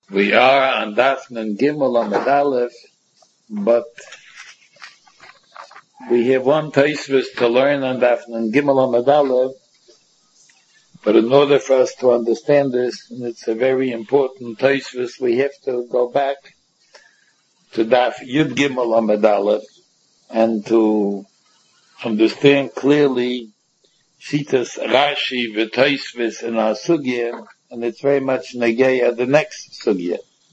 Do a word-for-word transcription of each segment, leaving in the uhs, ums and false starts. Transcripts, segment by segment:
We are on Dafnan Gimel Amud Aleph, but we have one Tosfos to learn on Dafnan Gimel Amud Aleph. But in order for us to understand this, and it's a very important Tosfos, we have to go back to Daf Yud Gimel Amud Aleph and to understand clearly Shitas Rashi v'Tosfos in our Sugya, and it's very much negeya the next Sugya.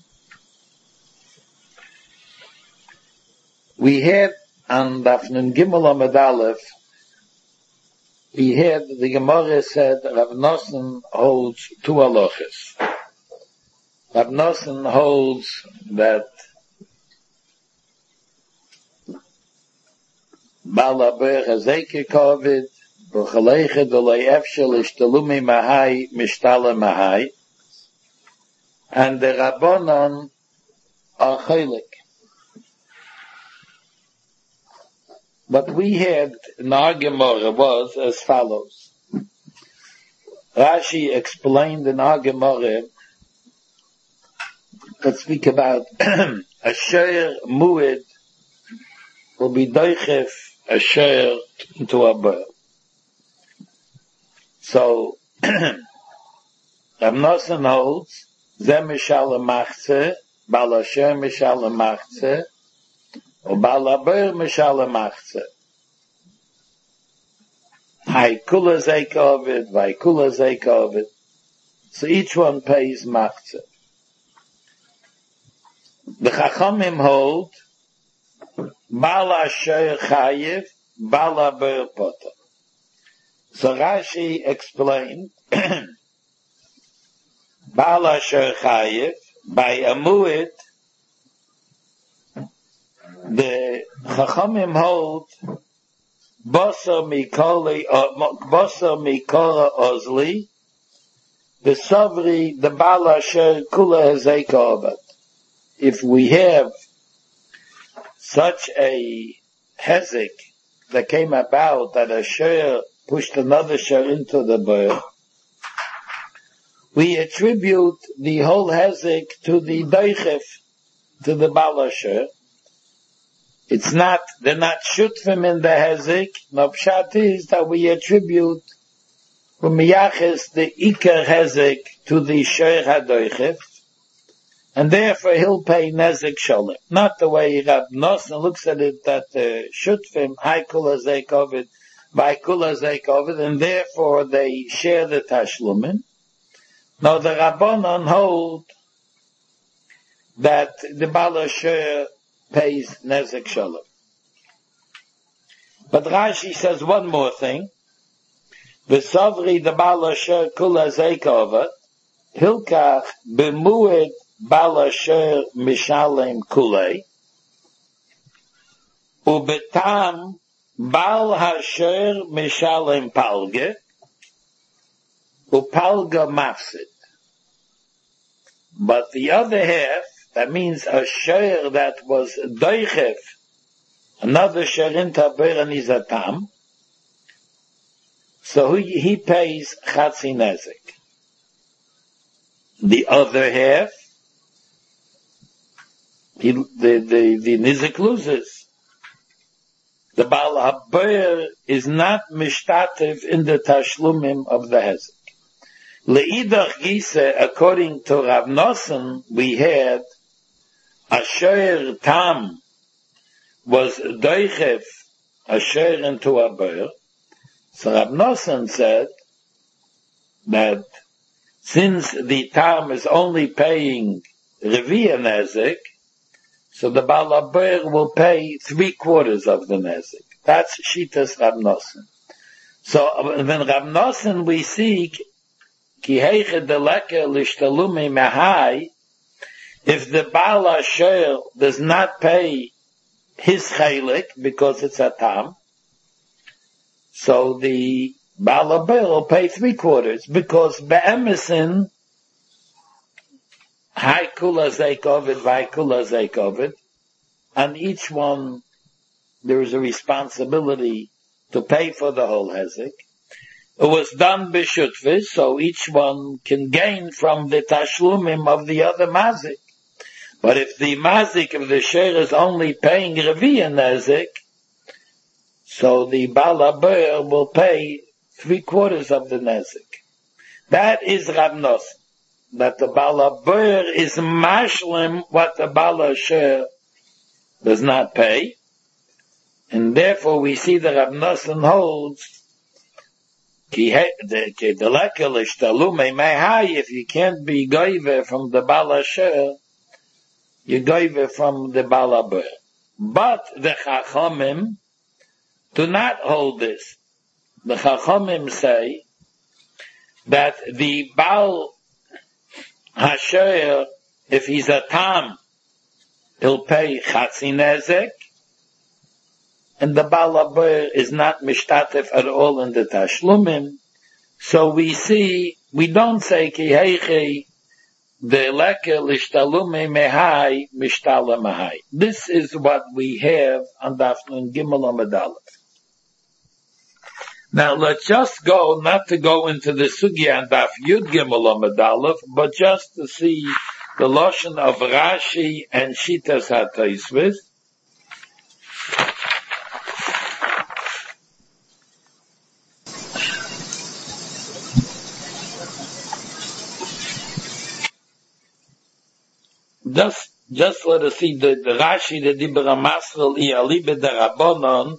We had on Dafnan Gimel Amud Aleph, we had, the Gemara said, Rav Nosson holds two halachas. Rav Nosson holds that Baal Haber Hazeke Kovid, B'chaleiche Dolei Efshel Ishtalumi Mahai Mishtale Mahai, and the Rabbanon are Chaylik. What we had in our Gemara was as follows. Rashi explained in our Gemara, let's speak about Asher Mu'id will be Doichef Asher into a bird. So, Rav Nosson holds, Zeh Mishal Machze, Baal Asher Mishal Machze, or Baal Haber Mishal Machze. Hai Kula Zeikovid, Vai Kula Zeikovid. So each one pays Machze. The Chachamim hold, Baal Asher Chayiv, Baal Haber Potter. So Rashi explained, Baal Asher Chayiv, by a mu'id, the Chachamim hold, Bosa Mikoli, Bosa Mikora Ozli, the Savri, the Baal Asher Kula Hezeikovet. If we have such a hezek that came about that a share pushed another share into the bird, we attribute the whole hezek to the doichef, to the Baal Asher. It's not, they're not shutfim in the hezek. No pshat is that we attribute u'miyaches the ikar hezek to the share hadoichef, and therefore he'll pay nezek sholem. Not the way Rav Nosson looks at it, that the shutfim haikula zeikovid, vaikula zeikovid, and therefore they share the tashlumin. No, the Rabbanon hold that the Baal Asher pays nezek sholem. But Rashi says one more thing. V'savri the Baal Asher kula zeikovet, hilkach b'mu'ed Baal Asher mishalem kulei, u'betam Baal Asher mishalem palge, u'palga mafsid. But the other half, that means a share that was doichef, another share into beranizatam, so he, he pays chatzi nezek. The other half, he, the, the, the nizik loses. The Baal Haber is not mishtatev in the tashlumim of the hezek. Le'idach gise, according to Rav Nosson, we had Asher Tam was doichef Asher into a bird. So Rav Nosson said that since the Tam is only paying Reviya Nezek, so the Baal Haber will pay three quarters of the Nezek. That's Shitas Rav Nosson. So when Rav Nosson we see Ki heiche deleke lishtalumi mahai, if the Baal Asher does not pay his chaylik because it's a tam, so the Baal Haber will pay three quarters, because be'emesin hai kula zeikovid, vai kula zeikovid, and each one there is a responsibility to pay for the whole hezek. it was done b'shutvis, so each one can gain from the tashlumim of the other mazik. But if the mazik of the share is only paying reviya nezik, so the Baal HaBoyer will pay three quarters of the nezik. That is Rav Nosson, that the Baal HaBoyer is mashlim what the Baal HaSher does not pay, and therefore we see that Rav Nosson holds if you can't be goive from the Baal HaSher, you goive from the Baal HaBoyer. But the Chachamim do not hold this. The Chachamim say that the Baal HaSher, if he's a tam, he'll pay Chatzi Nezek, and the Baal HaBoyer is not mishtatef at all in the Tashlumim. So we see, we don't say ki heichi the leker lishtalume mehai mishtala mehai. This is what we have on Daf Nun Gimel Amud Aleph. Now let's just go, not to go into the sugya on Daf Yud Gimel Amud Aleph, but just to see the lashon of Rashi and Shitas HaTosfos. Just, just let us see the, the Rashi, the Dibra Masrel, Iyalibe de Rabbanon.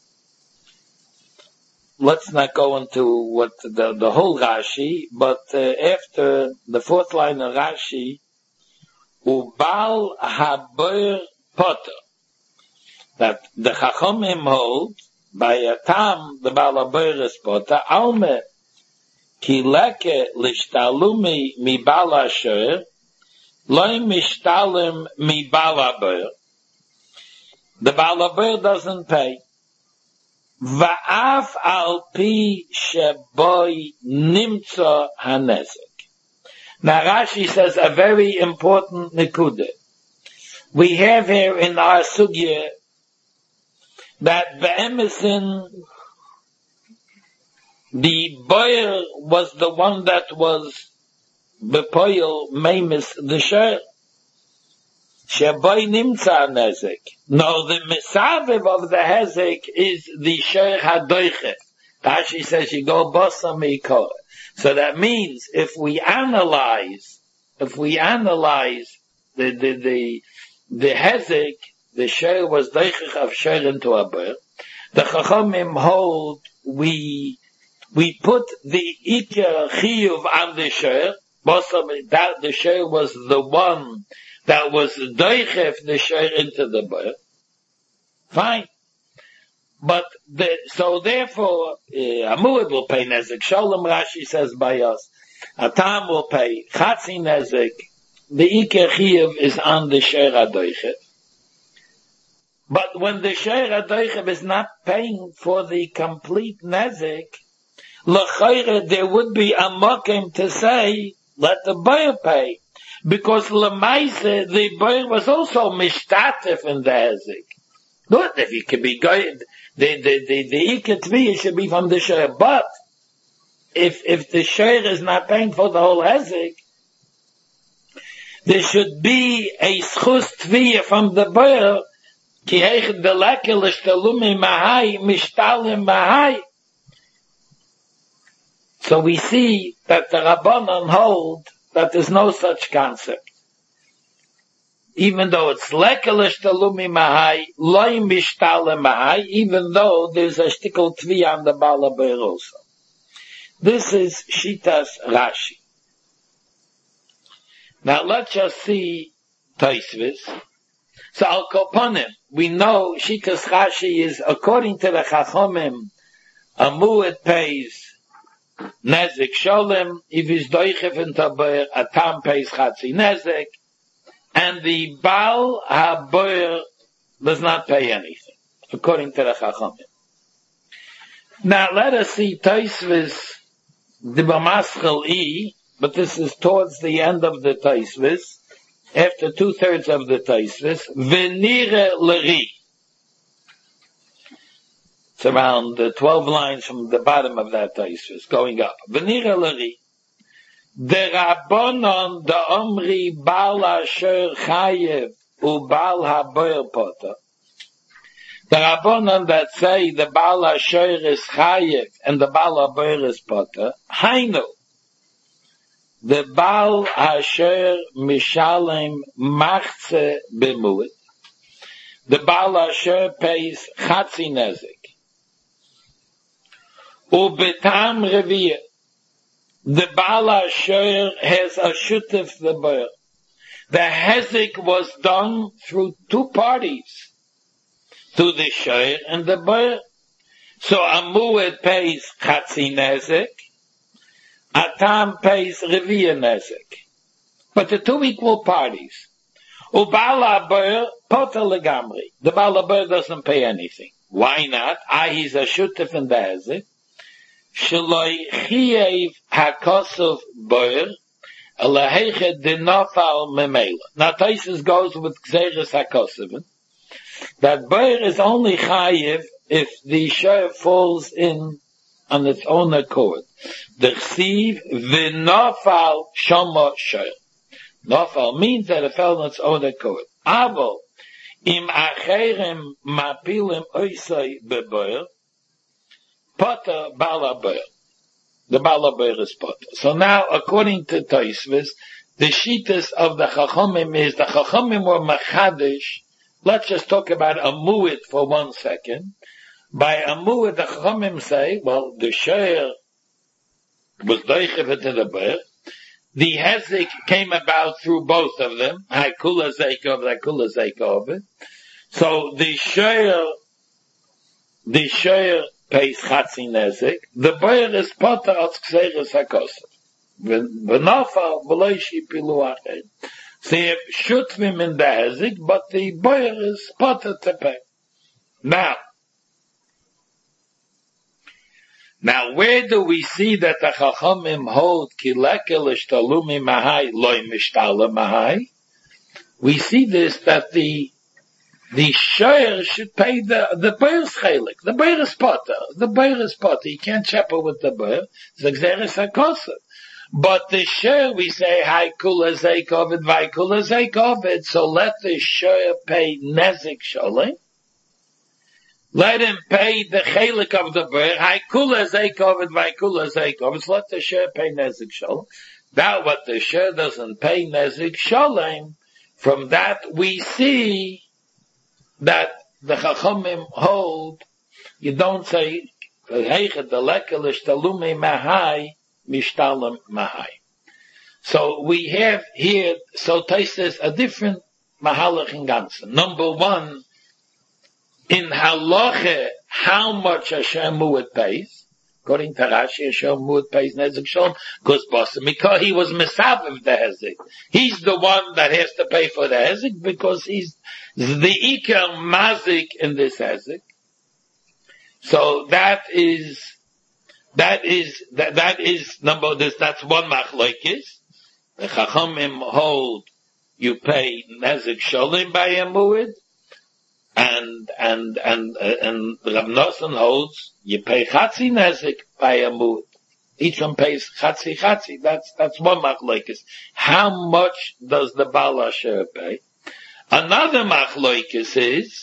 Let's not go into what the, the whole Rashi, but uh, after the fourth line of Rashi, Ubal HaBoyer Potter, that the Chachamim hold, by a tam, the Baal HaBoyer is Potter, Alme, Ki Leke Lishtalumi Mi Baal HaSher, Loi Mishtalim Mi Baal HaBoyer. The Baal HaBoyer doesn't pay. Va'af al pi sheboy nimtza hanezek. Now Rashi says a very important nekuda. We have here in our sugya that be'emesin the boyer was the one that was bepoil meimis the sheh. Sheboy nimtza nezek. No, the misaviv of the hezek is the sheh hadoichef. Rashi says you go bosa meikor. So that means if we analyze, if we analyze the the the the hezek, the sheh was doichef of sheh into a ber. The chachamim hold we we put the ikar chiyuv on the sheh. Bosa that the sheh was the one that was doichef the share into the ber. Fine. But the, so therefore, uh, Amuad will pay nezek. Sholem Rashi says by us. Atam will pay Chatzi nezek. The Iker Chiyuv is on the share adoichef. But when the share adoichef is not paying for the complete nezek, l'chayre there would be a mokim to say, let the buyer pay. Because Lemaise, the boy was also mishtatef in the hezek. Good, if he could be good, the, the, the, the ikatvi should be from the share. But, if, if the share is not paying for the whole hezek, there should be a schus tviyah from the boy, ki heich de lekel ishtalumi mahai, mishtalim mahai. So we see that the Rabbanon hold that there's no such concept. Even though it's lekelish talumi mahai, loy mishtale mahai, even though there's a shtickle tvi on the Baal HaBoyer also. This is Shitas Rashi. Now let's just see Tosfos. So Al Koponim, we know Shitas Rashi is, according to the Chachomim, a mu'ed pays Nezek Sholem, if he's doichef in Taber, a tam pays Chatzi Nezek, and the Baal HaBoyer does not pay anything, according to the Chachamim. Now let us see Tosfos, the Bamaschel E, but this is towards the end of the Tosfos, after two-thirds of the Tosfos, Venire Leri. It's around uh, twelve lines from the bottom of that Tosfos, going up. V'nira l'ri. The Rabbanon, the Omri, Baal Asher Chayev, U Baal HaBoyer Potter. The Rabbanon that say the Baal Asher is Chayev and the Baal HaBoyer is Potter, Hainu. The Baal Asher Mishalem Machze B'muit. The Baal Asher pays Chatzi Nezik. U Betam Reviyah. The Baal Asher has a shutef the boyer. The hezek was done through two parties, through the shayr and the boyer. So Amued pays Chatzi Nezek, Atam pays Reviyah Nezek. But the two equal parties. U Baal HaBoyer Poter Legamri. The Baal HaBoyer doesn't pay anything. Why not? Ah, he's a shutef in the hezek. Shloi Chiev HaKosov Boyer Elahechet Dinofal Memela. Now Taisus goes with Gzeres HaKosov. That Boyer is only Chayev if the share falls in on its own accord. The Chsiv V'nofal Shomo Shayr. Nofal means that it fell on its own accord. Avo Im Acherem Mapilim Oisai Beboyer Potter Baal HaBoyer. The Baal HaBoyer is Potter. So now, according to Tosfos, the shittas of the Chachomim is the Chachomim were Machadish. Let's just talk about a mu'it for one second. By a mu'it, the Chachomim say, well, the Sheir was doichev to the Boyer. The Hezek came about through both of them. Haikula Zeikov, Haikula Zeikov. So the Sheir, the Sheir, pays Chatzi Nezek. The Boyer is Potter als Gzeres HaKosov. V'nofal v'loishi pilu ached. So you have Shutvim in the Hezek, but the Boyer is Potter to pay. Now, now where do we see that the Chachomim hold ki lekel ishtalumi mahai loy mishtala mahai? We see this that the The shayr should pay the, the Boyer's chalik. The Boyer is Potter. The Boyer is Potter. You can't chapel with the Boyer. It's like Gzeres HaKosov. But the shayr, we say, Hai kula zeikovid, vai kula zeikovid. So let the shayr pay nezik sholim. Let him pay the chalik of the Boyer. Hai kula zeikovid, vai kula zeikovid. So let the shayr pay nezik sholim. Now what the shayr doesn't pay nezik sholim, from that we see that the Chachomim hold, you don't say, so we have here, so Tosfos a different mahalach in Ganzen. Number one, in halacha, how much Hashem Mu'ed pays, according to Rashi, Hashem Mu'ed pays Nezek Shalom, because because he was Mesaviv the Hezek. He's the one that has to pay for the Hezek, because he's the Iker Mazik in this Hezek. So that is, that is, that, that is number, this, that's one machlokes. The Chachamim hold, you pay Nezek Shalom by a Mu'ed, and, and, and, uh, and Rav Nosson holds, you pay Chatzi Nezek by a Mu'ed. Each one pays Chatzi Chatzi. That's, that's one machlokes. How much does the Baal Asher pay? Another machlokes is,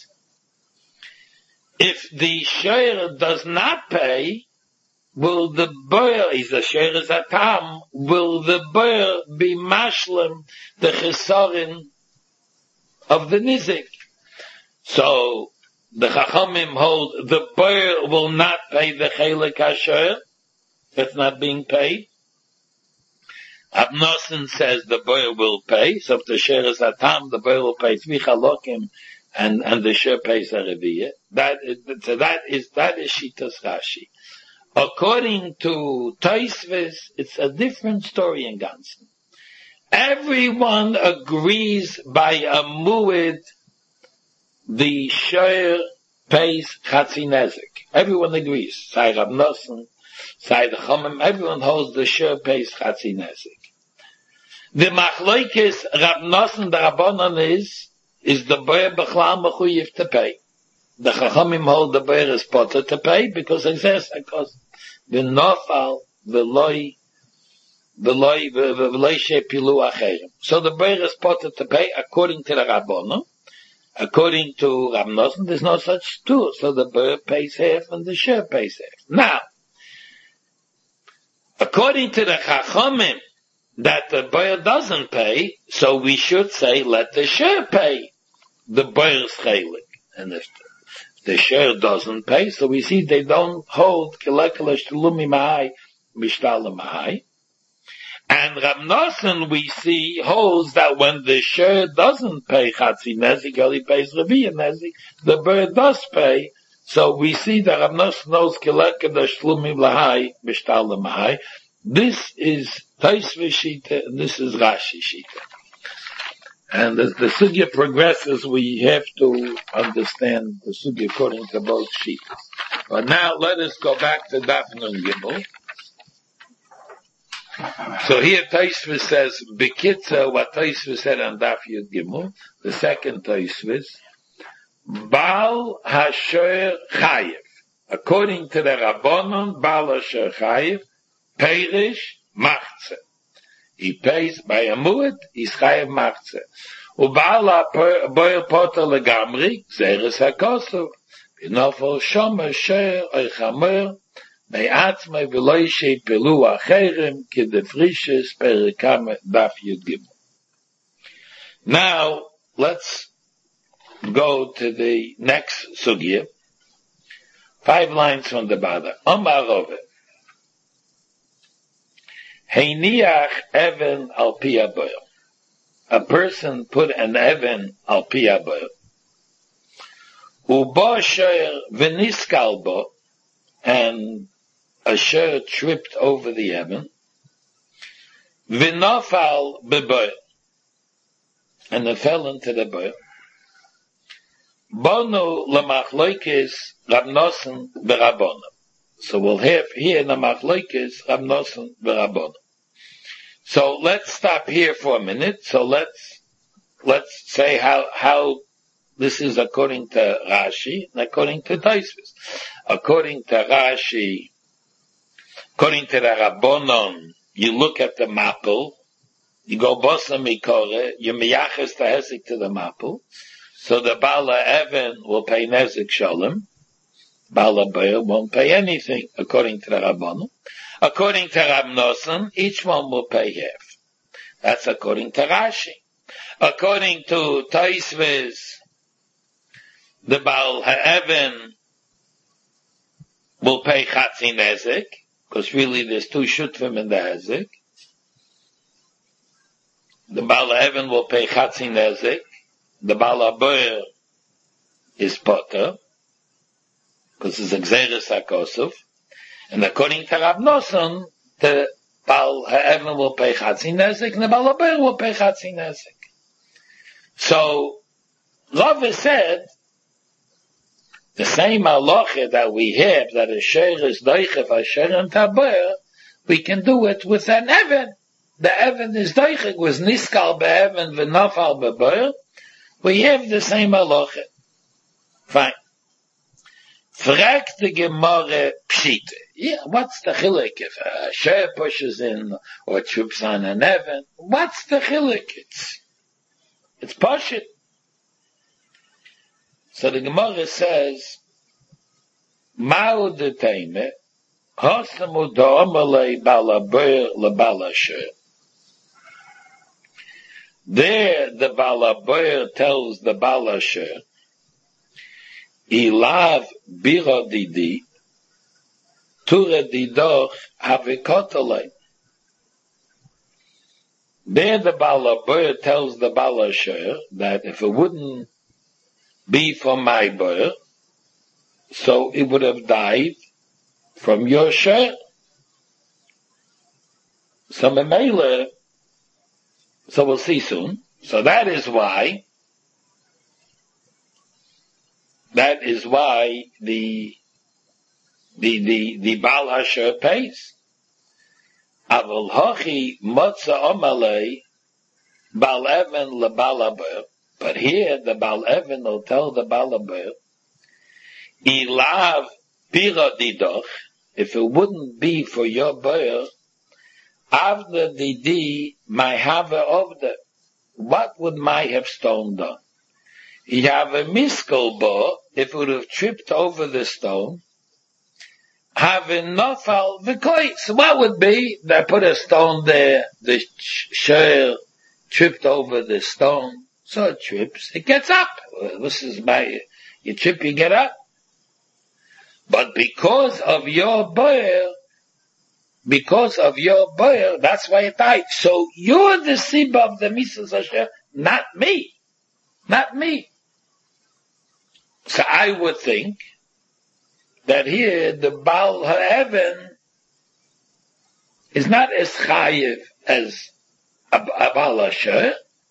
if the shayr does not pay, will the boyer, is the shayr is a tam, will the boyer be mashlim the chesarin of the nizik? So, the chachamim hold, the boyer will not pay the chelik ha-shayr, that's not being paid. Rav Nosson says the boyer will pay, so if the share is a tam, the boyer will pay three chalokim, and, and the share pays a reviyah. That is, so that is, that is Shitas Rashi. According to Tosfos, it's a different story in Ganzen. Everyone agrees by a mu'ed, the share pays Chatzi Nezek. Everyone agrees. Say Rav Nosson, say the Chomim, everyone holds the share pays Chatzi Nezek. The machlokes Rav Nosson the Rabbanan is, is the boyer b'chlal mechuyev to pay. the Chachamim hold the Beir is potter to pay because exists because the Nofal, the Loi, the Loi, the Loi Shepilu Acherim. So the Beir is potter to pay according to the Rabbonim. According to Rav Nosson, there's no such tool. So the Beir pays half and the Share pays half. Now, according to the Chachamim, that the Beir doesn't pay, so we should say, let the Share pay the Beir's chelik. And if the, the Share doesn't pay, so we see they don't hold Kilekele Shlumi Mahai, Mishtal Mahai. And Rav Nosson, we see, holds that when the Share doesn't pay Chatzi Nezik, only pays Reviya Nezik, the Beir does pay. So we see that Rav Nosson knows Kilekele Shlumi Mahai, Mishtal Mahai. This is Taisvi Shita, and this is Rashi Shita. And as the sugya progresses, we have to understand the sugya according to both Shitas. But now let us go back to Daf Nun Gimel. So here Taisvi says, Bekitza, what Taisvi said on Daf Yud Gimel, the second Taisvi, Baal Hasher Chayev. According to the Rabbonon, Baal Hasher Chayev, Perish Machze. He pays by a muad, he's chayev machze. Ubala boyer poter legamri, zeres hakosov. Binofel shomer sher oichamer, me'atzmei v'loi sheipelu acherem, kidefrishes perikam daf yud gimel. Now, let's go to the next sugya. Five lines from the bottom. Omar Rove. Heiniach even al pi haboyer. A person put an even al pi haboyer. Ubo sher v'niskal bo, and a sher tripped over the even. V'nofal beboyer, and it fell into the boyer. Bonu lemachloikis Rav Nosson b'Rabbonim. So we'll have here in the Machlokes Rav Nosson v'Rabbonim. So let's stop here for a minute. So let's let's say how how this is according to Rashi and according to Taisvis. According to Rashi, according to the Rabbonon, you look at the mapel, you go bosa mikore, you miyaches the hesik to the mapel. So the Bala Evan will pay nezik shalom. Bala Beir won't pay anything, according to the Rabbanon. According to Rav Nosson, each one will pay half. That's according to Rashi. According to Taisvis, the Baal Ha'even will pay Chatzi Nezik, because really there's two Shutvim in the Nezik. The Baal Ha'even will pay Chatzi Nezik. The Baal Beir is Potter, because it's Exeris HaKosov. And according to Rav Nosson, the Baal Ha'even will pay Chatzi Nezik, and the Baal Beir will pay Chatzi Nezik. So, Rava said, the same halacha that we have, that a sher is doichev, a sher and taber, we can do it with an even. The even is doichev, was niskal be'even, v'nafal be'ber. We have the same halacha. Fine. Frag the Gemara Pshite. Yeah, what's the chilek if a sher pushes in or trips on an even? What's the chilek? It's, it's pashit. So the Gemara says, Ma'u deteme, hosamu da'omalei balaber lebalasher. There the balaber tells the balasher, Ilav bira didi, tura didoch havikotolei. There the balaber tells the balasher that if it wouldn't be for my birth, so it would have died from your share. So Memele, so we'll see soon. So that is why, that is why the, the, the, the Baal Hasher pays. Avol hochi motza omalei Baal Evan le Baal Haber. But here the Baal Evan will tell the Baal Haber, Ilav pira didoch, if it wouldn't be for your boyer, avda didi my have of the, what would my have stone done? You have a miskel bo, if it would have tripped over the stone, have a nofal v'koi. So what would be? They put a stone there, the share tripped over the stone, so it trips, it gets up. This is my, you trip, you get up. But because of your boil, because of your boil, that's why it died. So you're the sibba of the Misas Hashem, not me. Not me. So I would think that here the Baal HaEvan is not as chayiv as a, a Baal HaSher.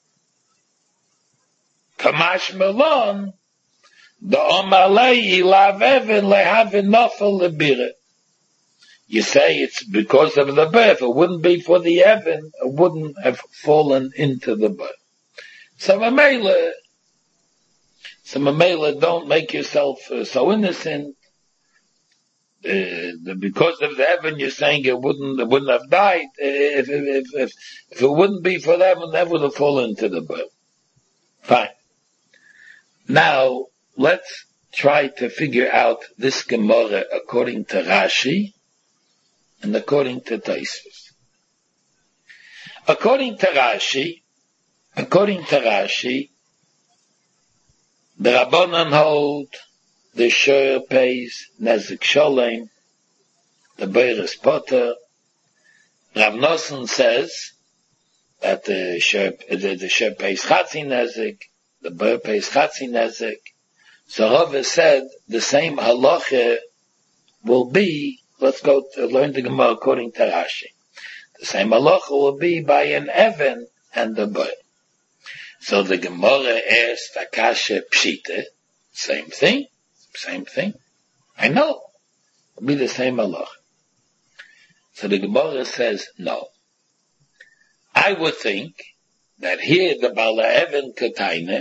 Kamash Melon, the Omalei Ilav Evan lehavin nofel lebira. You say it's because of the birth. It wouldn't be for the Evan, it wouldn't have fallen into the birth. So Mamela, so Mamela, don't make yourself uh, so innocent. Uh, the, because of the Evan, you're saying it wouldn't, it wouldn't have died. Uh, if, if, if, if it wouldn't be for the Evan, that would have fallen into the birth. Fine. Now, let's try to figure out this Gemara according to Rashi and according to Tosfos. According to Rashi, according to Rashi, the Rabbanan hold the Shor pays Nezik Sholem, the Beiris Potter. Rav Nosson says that the Shor, the, the Shor pays Chatzi Nezik, the Beir pays Chatzi Nezik. So Rava said the same halacha will be, let's go to learn the Gemara according to Rashi. The same halacha will be by an Evan and the Beir. So the Gemara asks Akasha Pshita, same thing, same thing. I know. It'll be the same halacha. So the Gemara says no. I would think that here the Bala Evan Kataina,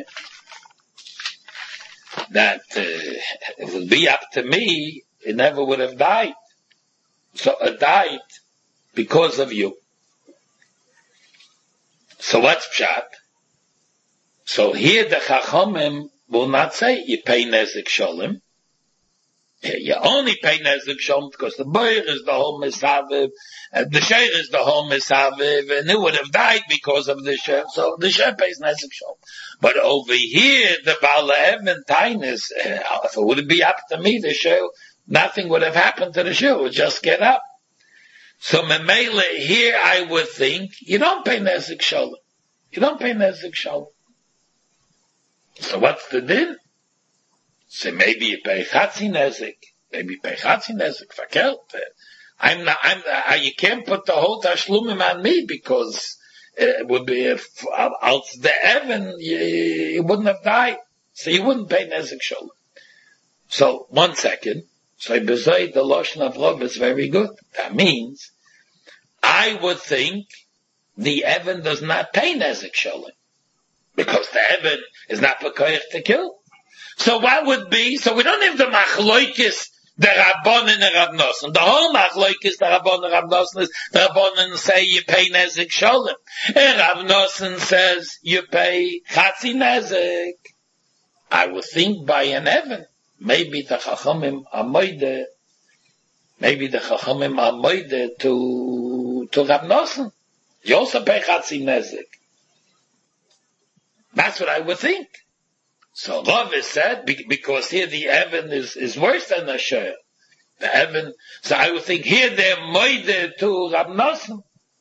that uh, it would be up to me, it never would have died. So it died because of you. So what's pshat? So here the Chachamim will not say you pay Nezik Sholem. You only pay Nezik Sholem because the Beir is the whole Mesaviv, and the Sheir is the whole Mesaviv, and it would have died because of the Sheir. So the Sheir pays Nezik Sholem. But over here, the Baal Evan Tainis, if it would be up to me, the Sheir, nothing would have happened to the Sheir. It would just get up. So Memele, here I would think, you don't pay Nezik Sholem. You don't pay Nezik Sholem. So what's the din? So maybe you pay Chatzi Nezik. Maybe you pay Chatzi Nezik. Verkehrt. I'm not, I'm, uh, you can't put the whole Tashlumim on me because it would be, if, out the Evan, you, you wouldn't have died. So you wouldn't pay Nezik Sholem. So, one second. So, beside the Lashon of Rav is very good. That means, I would think the Evan does not pay Nezik Sholem. Because the Evan is not Pekoyach to kill. So what would be, so we don't have the Machloikis, the Rabban and the Rav Nosson. The whole Machloikis, the Rabban and Rav Nosson is, the Rabbanan say you pay Nezik Sholem. And Rav Nosson says you pay Chatzi Nezik. I would think by an Evan, maybe the Chachamim are moide, maybe the Chachamim are moide to, to Rav Nosson. You also pay Chatzi Nezik. That's what I would think. So Rav is said, because here the Evan is, is worse than the Sheir. The Evan, so I would think here they're moide to Rav Nosson.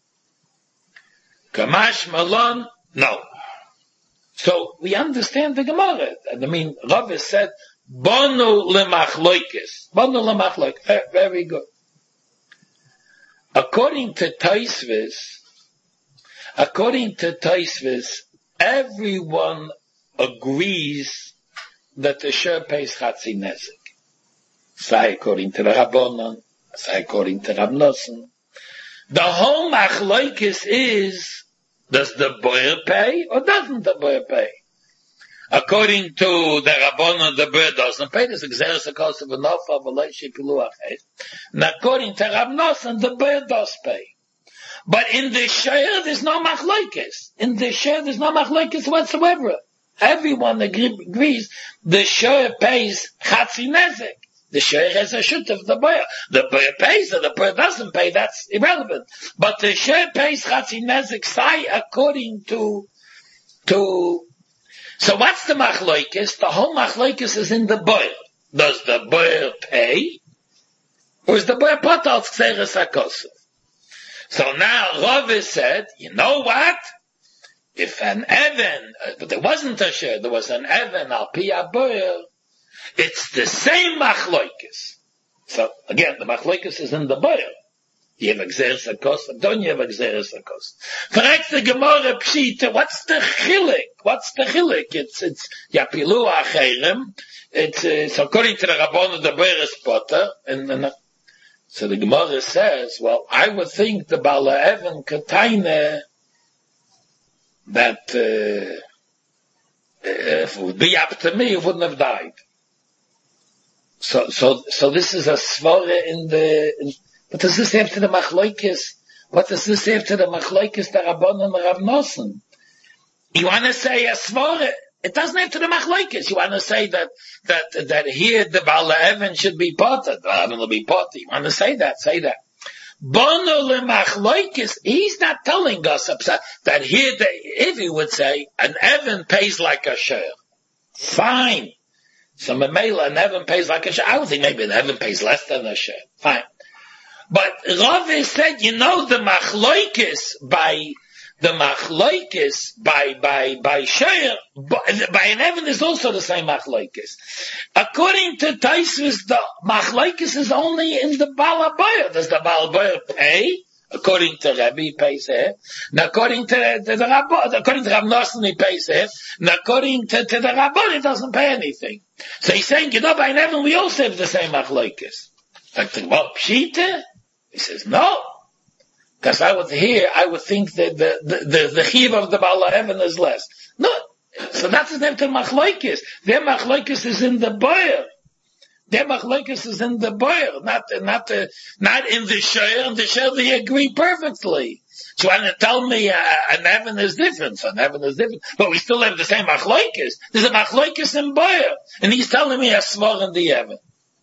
Kamash Malon, no. So we understand the Gemara. I mean, Rav is said, Bonu lemachloikis. Bonu lemachloikis. Very good. According to Tosfos, according to Tosfos, everyone agrees that the Sheir pays Chatzi Nezik. Say according to the Rabbanon, say according to Rav Nosson. The whole machlokes is, does the boyer pay or doesn't the boyer pay? according to the Rabbanon, the bird doesn't pay. There's a Gzeres HaKos of enough of a Leishi Piluach. And according to Rav Nosson, the bird does pay. But in the Share, there's no machlokes. In the Share, there's no machlokes whatsoever. Everyone agree, agrees the Share pays Chatzi Nezek. The Share has a shoot of the Boyer. The Boyer pays or the Boyer doesn't pay, that's irrelevant. But the Share pays Chatzi Nezek Sai according to, to, so what's the machlokes? The whole machlokes is in the Boyer. Does the Boyer pay? Or is the Boyer Patal Gzeres HaKos? So now Rava said, you know what? If an Evan, uh, but there wasn't a Share, there was an Evan al Pi HaBoyer, it's the same machlokes. So again, the machlokes is in the Boyer. You have a Gzeres HaKos, don't you have a Gzeres HaKos? Correct the Gemara Pshita, what's the chilik? What's the chilik? It's, it's, Yapilu Acherem, it's, uh, it's according to the Rabbanon, the Boyer is Potter, and, and so the Gemara says, well, I would think the Bala Evan Kataina, that, uh, if it would be up to me, it wouldn't have died. So, so, so this is a svara in the, in, what does this have to the machlokes? What does this have to the machlokes, the Rabbanon and the Rav Nosson? You want to say a svara? It doesn't have to the machlokes. You want to say that, that, that here the Baal Evan should be potter. The Evan will be potter. You want to say that? Say that. Bono le machlokes, he's not telling us that here the, if he would say, an Evan pays like a share. Fine. So Memela, an Evan pays like a share. I would think maybe an Evan pays less than a share. Fine. But Rav said, you know, the machlokes by, the machlokes by, by, by share, by, by an Evan is also the same machlokes. According to Taisvis, the machlokes is only in the Baal HaBoyer. Does the Baal HaBoyer pay? According to Rabbi, he pays it. Now, according to the, the Rabbi, according to Rav Nosson, he pays it. Now, according to, to the Rabbi, he doesn't pay anything. So he's saying, you know, by an Evan, we also have the same machlokes. Like, well, Pshita? He says, no. Because I would hear, I would think that the, the, the, the chiv of the Baal Evan is less. No. So that's his name to machlokes. Their machlokes is in the boyer. Their machlokes is in the boyer, not, not, uh, not in the share. In the share they agree perfectly. So when you tell me uh, an Evan is different, so an Evan is different, but we still have the same machlokes. There's a machlokes in boyer. And he's telling me a svar in the Evan.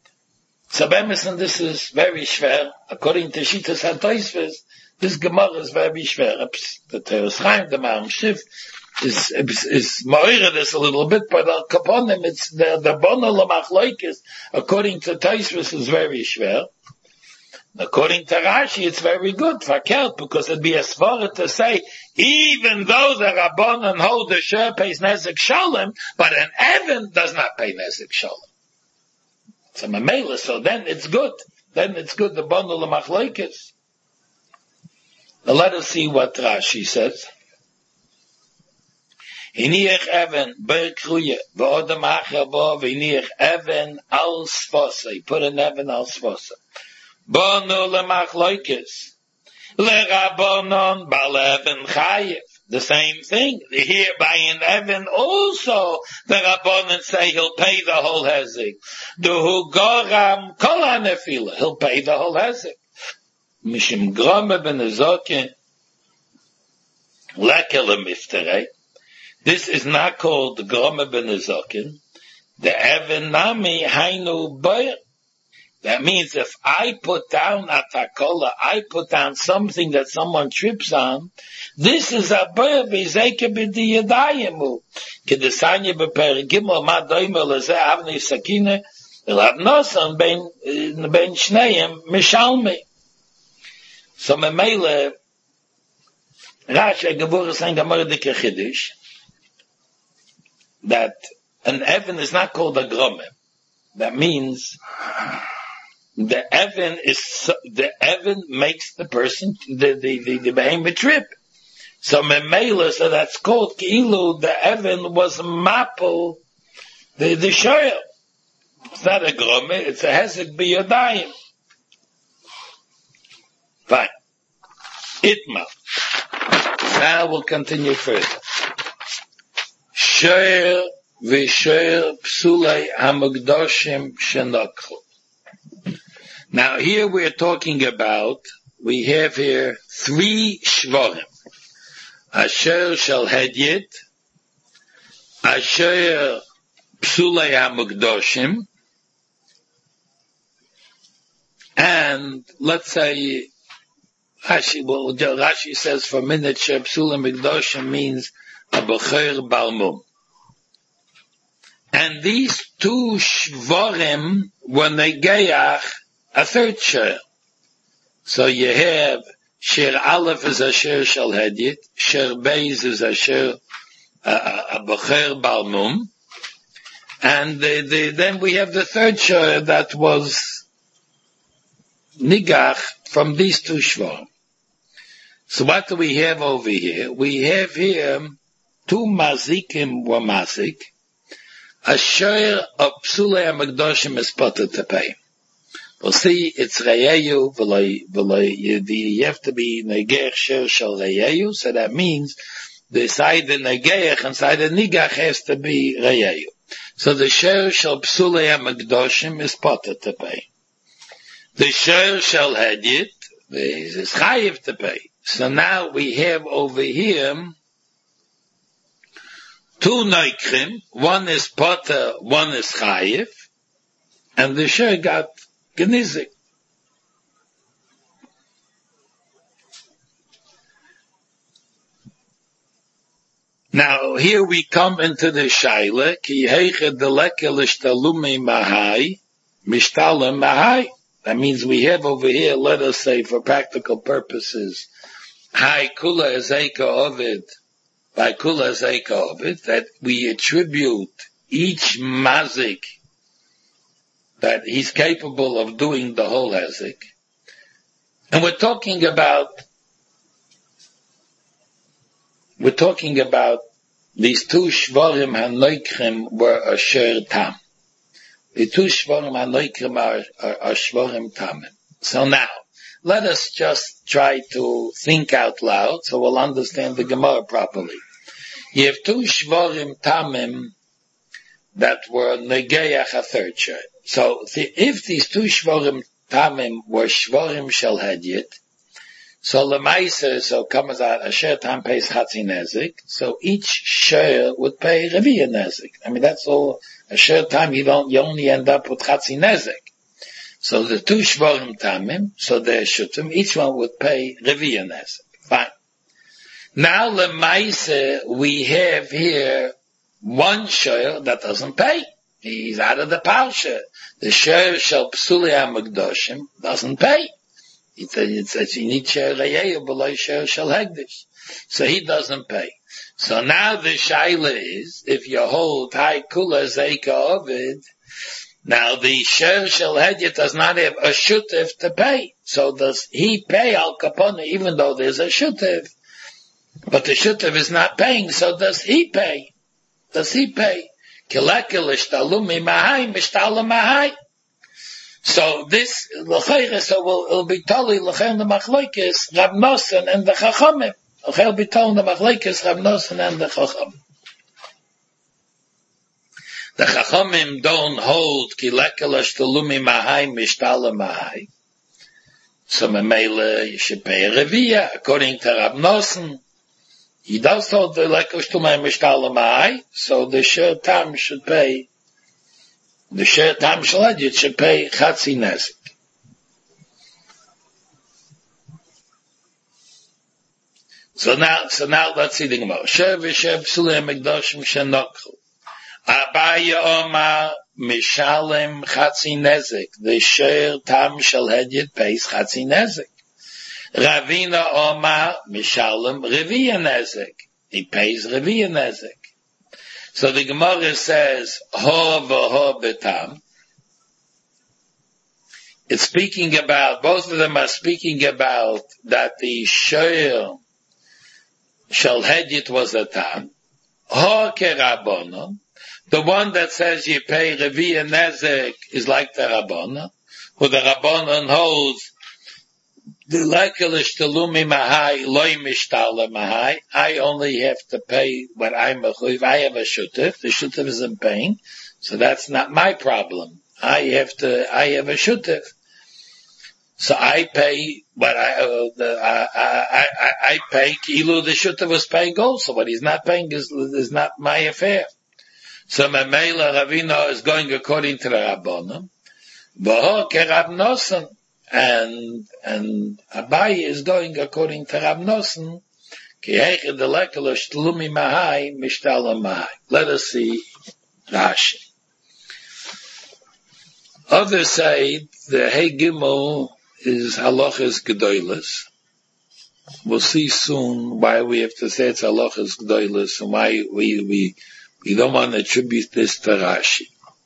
So Bemison, this is very schwer. According to Shitas HaToisves, this Gemara is very schwer. The Teres Chaim, the Ma'am Shif, is, is, is Ma'ira this a little bit, but Al Kaponim, it's the, the Bono L'Machloikis, according to Toisves, is very schwer. According to Rashi, it's very good, verkehrt, because it'd be a svara to say, even though the Rabbanon hold the Shur pays Nezek Sholem, but an Evan does not pay Nezek Sholem. It's a Mamela, so then it's good. Then it's good, the bundle of Machlokes. Now let us see what Rashi says. Hiniach Evan, Ber Kruye, V'odam Acher Bo, V'hiniach Evan al Sfosa. Put an Evan al Sfosa. Bonu le Machlokes. Le Rabbanon, Bal Evan Chayev. The same thing. Here by an Evan also, the Rabbanon say he'll pay the whole hezek. Duhu goram kol hanefila. He'll pay the whole hezek. Mishim grome ben ezokin. Lekel mifterei. This is not called the grome ben ezokin. The Evan nami hainu boyer. That means if I put down a takola, I put down something that someone trips on, this is a boyer b'zeke b'diyadayimu. Kedesanya b'per gimel ma doimer leze avnei sakine, Rav Nosson ben, ben shneim mishalmi. So memele, Rashi Gevurah saying Gemara dike Chiddush, that an Evan is not called a grome. That means, the Evan is, the Evan makes the person, the, the, the, the behemoth trip. So Memela, so that's called Ki'ilu, the Evan was Mapel, the, the Shoyel. It's not a Grome, it's a Hezek B'Yodayim. Fine. Itma. Now we'll continue further. Shoyel v'shoer psulei hamukdoshim shenokchu. Now here we're talking about, we have here three shvorim. Asher shel hedyet, asher psulei hamukdoshim, and let's say, Rashi, well, Rashi says for a minute, Sheh Psulei Hamukdoshim means a Becher Balmum. And these two shvorim were negayach a third share. So you have Shir Aleph is Asher Shel Hedyet, Shir Beis is Asher a Becher Balmum, and the, the, then we have the third share that was nigach from these two shvorim. So what do we have over here? We have here two mazikim were mazik. A share of psulei hamukdoshim is potter to pay. We'll see, it's reyeyu, v'loi, v'loi, you have to be negech share shel reyeyu, so that means the side of negech and side of nigach has to be reyeyu. So the share shel psulei hamukdoshim is potter to pay. The share shel hedyet is chayiv to pay. So now we have over here two noikrim, one is potter, one is chayiv, and the share got genizik. Now here we come into the shaila, ki heiche deleke l'shtalumi mahai, mishtalem mahai. That means we have over here, let us say for practical purposes, Hai kula ezeika ovid, by kula ezeika ovid, that we attribute each mazik that he's capable of doing the whole ezik. And we're talking about, we're talking about these two shvorim hanoikrim were asher tam. The two shvorim hanoikrim are, are, are shvorim tamim. So now, let us just try to think out loud so we'll understand the Gemara properly. You have two shvorim tamim that were negayach a third share. So the, if these two shvorim tamim were shvorim shel hedyet, so lemaisa, so comes out a share tam pays chatzi nezik, so each share would pay reviya nezik. I mean that's all. A share tam you don't, you only end up with chatzi nezik. So the two shvorim tamim, so they're shutim, each one would pay reviya nezik. Fine. Now lemaisa, we have here one share that doesn't pay. He's out of the parsha. The share shel psulei hamukdoshim doesn't pay. It says you need share reyeyu below share shel hegdish. So he doesn't pay. So now the shaila is, if you hold hai kula zeika ovid, now the share shel hedyet does not have a shutif to pay. So does he pay al kapona even though there's a shutif? But the shutif is not paying, so does he pay? Does he pay? So this, so will, it'll be totally l'chein the machlokes Rav Nosson and the Chachamim. It'll be told the machlokes Rav Nosson and the Chachamim. The Chachamim don't hold ki lekel ashtalumi mahai mishtala mahai. So memele you should pay a revia according to Rav Nosson. He does hold the lekel ashtalumi mishtala mahai, so the share tam should pay. The share tam shalad should pay chatzi nezik. So now, so now let's see the Gemara. Share v'share psulei hamukdoshim shenokchu. Abaya Omar mishalem chatzi nezik. The share tam shel hedyet pays chatzi nezik. Ravina Omar mishalem reviya nezik. He pays reviya nezik. So the Gemara says ho v'ho betam. It's speaking about, both of them are speaking about that the share shel hedyet was a tam. Ho kerabonon. The one that says you pay reviya nezik is like the Rabbanon, who the Rabbanon holds The lekelish telumi mahai loy mishtala mahai. I only have to pay what I'm a chuv. I have a shutif. The shutif isn't paying, so that's not my problem. I have to. I have a shutif, so I pay. But I, uh, the, I, I, I, I pay. Kilu the shutif was paying also. What he's not paying is is not my affair. So Mamela Ravina is going according to the Rabbanim. Baho kerab nosen. And, and Abaye is going according to Rav Nosson, ki heiche de lekelish telumi mahai, mishtala mahai. Let us see Rashi. Others say the Hey Gimel is halachas gedolos. We'll see soon why we have to say it's halachas gedolos and why we, we, we don't want to attribute this to Rashi.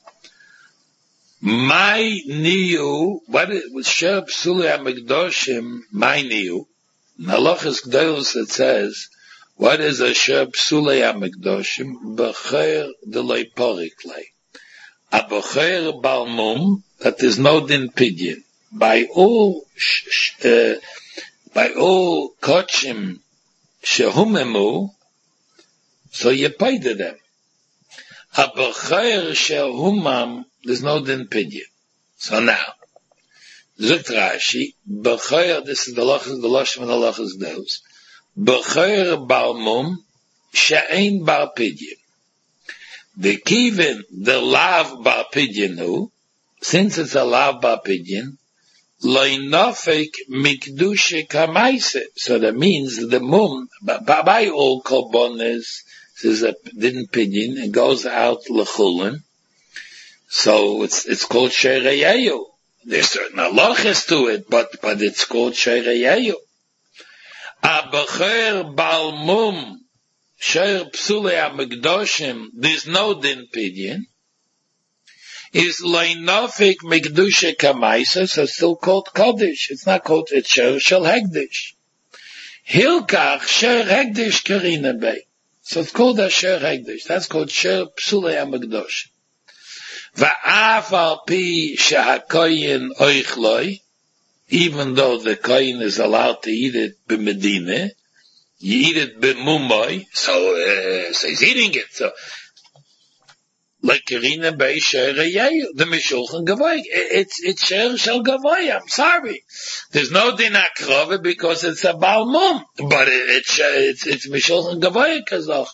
My niu, what it was Sher Psuli HaMikdoshim, my niu. In Halachas Gdolos it says, what is a Sher Psuli HaMikdoshim? B'cher delay poriklei. A b'cher balmum, that is no din pidyon. By all, uh, by all kochim shehumemu, so you pay to them. A b'cher shehumam, there's no din pidyon. So now, Zukt Rashi, B'choyer, this is the Lachas, the Lashim and the Lachas Gdolos, B'choyer balmum, she'ein bar pidyon. The kivin, the lav bar pidyon hu, since it's a lav bar pidyon, loy nofek mikdushe kamaise. So that means the mum, by all korbanos, says a din pidyon, it goes out l'chulin. So it's it's called Shereyayu. There's certain halachas to it, but but it's called Shereyayu. Abacher balmum sher psule hamikdoshim. There's no din pidyon. Is leinafik mikdushe kamaisa. So it's still called kodesh. It's not called it's sher shel hegdish. Hilkach sher hegdish karina bay. So it's called a sher hegdish. That's called sher psule hamikdoshim. Va'af al pi shehakoyin oichloi, even though the koyin is allowed to eat it b'medina, you eat it b'mumoi, so, uh, so he's eating it. So, like Karina Bey Shereyayu, the Mishulchan Gavoy, it's, it's Sher Shel Gavoy, I'm sorry. There's no din akrova because it's a balmum, but it, it's, it's, it's Mishulchan Gavoy Kazoch.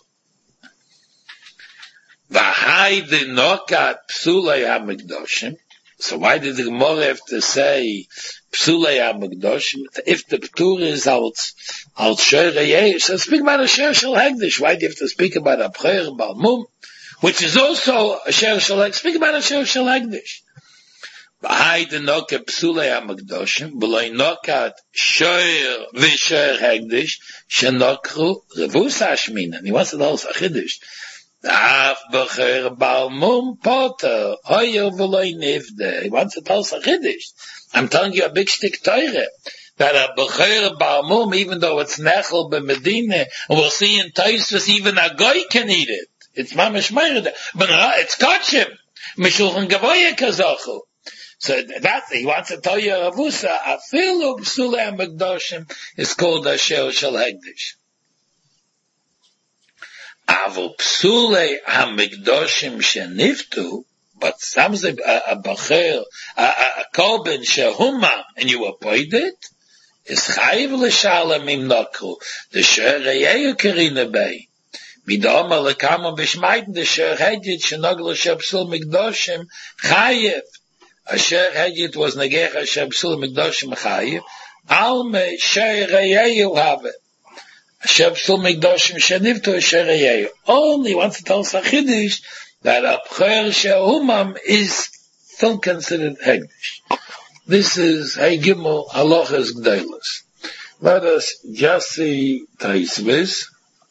V'hai de nokat psulei hamikdoshim. So why did the Gemara have to say psulei hamikdoshim? If the ptur is out out shereyeh, so speak about a sher shel hegdish. Why do you have to speak about a prayer balmum, which is also a sher shel hegdish? Speak about a sher shel hegdish. V'hai de nokat psulei hamikdoshim, v'loi nokat sher v'sher hegdish shenokru revus hashmin. And he wants to know a chiddush. Af b'cher balmum poter hoyer v'loy nivde. He wants to tell us a chiddush. I'm telling you a big stick teure that a b'cher balmum, even though it's nechel b'medina, and we'll see in Tosfos even a goy can eat it. It's mamish meirad, but uh, it's kachim mishulchan gavoya kazachu. So that's he wants to tell you Ravusa. Afilu b'sulei hamikdoshim is called a shel shel hegdish. Avo psule hamikdoshim sheniftu, but some say a bacher, a korban shehumam, and you avoid it, is chayiv l'shalem im nokru. The shereyayu karina bay. Midoma lekama b'shmaiten the sher hedjit shenoglu shepsul mikdoshim chayiv. A sher hedjit was negech a shepsul mikdoshim chayiv. Alme shereyayu have it. Shepsul Mikdoshim Shenivtu Shereyayu. Only wants to tell us a chiddush that a B'cher Shehumam is still considered hegdish. This is Hey Gimel Halachas Gdolos. Let us just see Tosfos.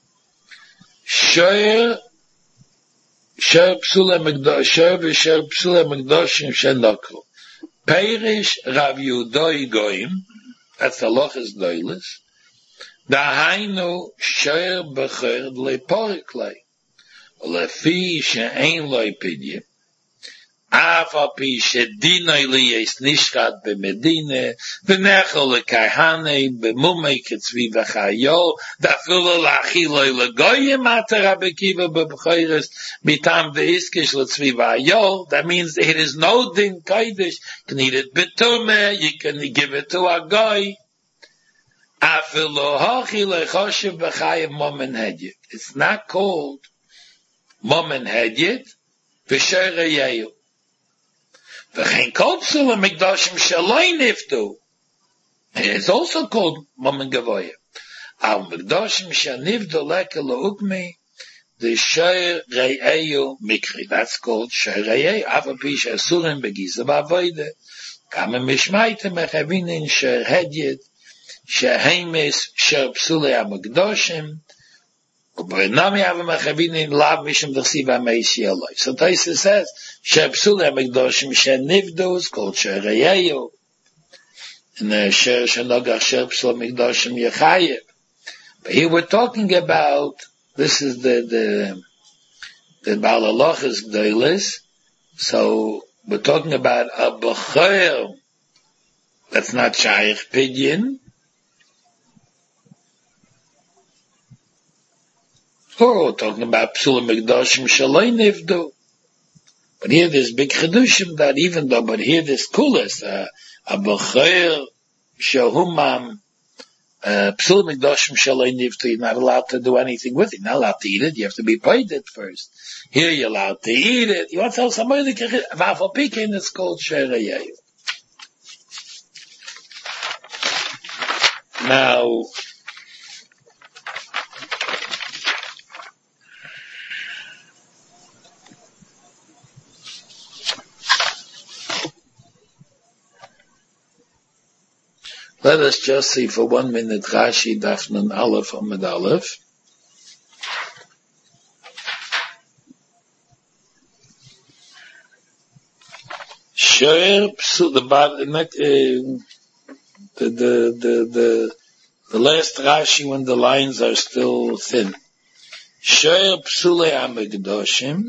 Sher Sher Psule Mikdoshim Sher V'Sher Psule Mikdoshim Shenokru. Perish Rav Yudoi Goyim. That's Halachas Gdolos. Dahainu sher b'cher le poriklei, lefi she'ein loy pidyon, Afapi shedinoi liyes nishkat b'medine, v'nechol lekayhane, b'mumei ketzvi v'chayo, dafilo lachiloi legoyim ater Rabbi Akiva b'b'choires, mitam v'iskish letzvi v'ayo. That means it is no din kodesh. You can eat it b'tumeh, you can give it to a goy. Afilo hachi lechoshev b'chayev momen hedyet. It's not called momen hedyet, v'sher reyeyu. V'chein kol psula mikdashim shaloi niftu. It's also called momen gavoya. Al mikdashim shanivdu leke leukmi, the sher reyeyu mikri. That's called sher reyeyu. Afapi shesurim begiza b'avoide. Kama mishmaite mechavinin sher hedyet, shehemes sher psula ha-mikdashim, U'b'nami ava mechavinin lav mishum d'chsiv ha-meisi eloi. So Taisa says, sher psula ha-mikdashim sher nivdu is called sher reyeyu. And the sher shenogach sher psula ha-mikdashim yechayev. But here we're talking about, this is the, the, the Baal Halachas Gdolos. So we're talking about a b'choyer that's not shaykh pidyon. Or we're talking about psula mikdashim shaloi nivdu. But here there's big chedushim that even though, but here there's kulas, uh, a b'choyer shehumam, uh, psula mikdashim shaloi nivdu, you're not allowed to do anything with it. You're not allowed to eat it. You have to be paid it first. Here you're allowed to eat it. You want to tell somebody to get v'afal pikin, it's called sher reyeyu. Now, let us just see for one minute Rashi Daf Nun Aleph Amud Aleph. Sher psul the the the the the last Rashi when the lines are still thin. Sher psulei ha-mikdashim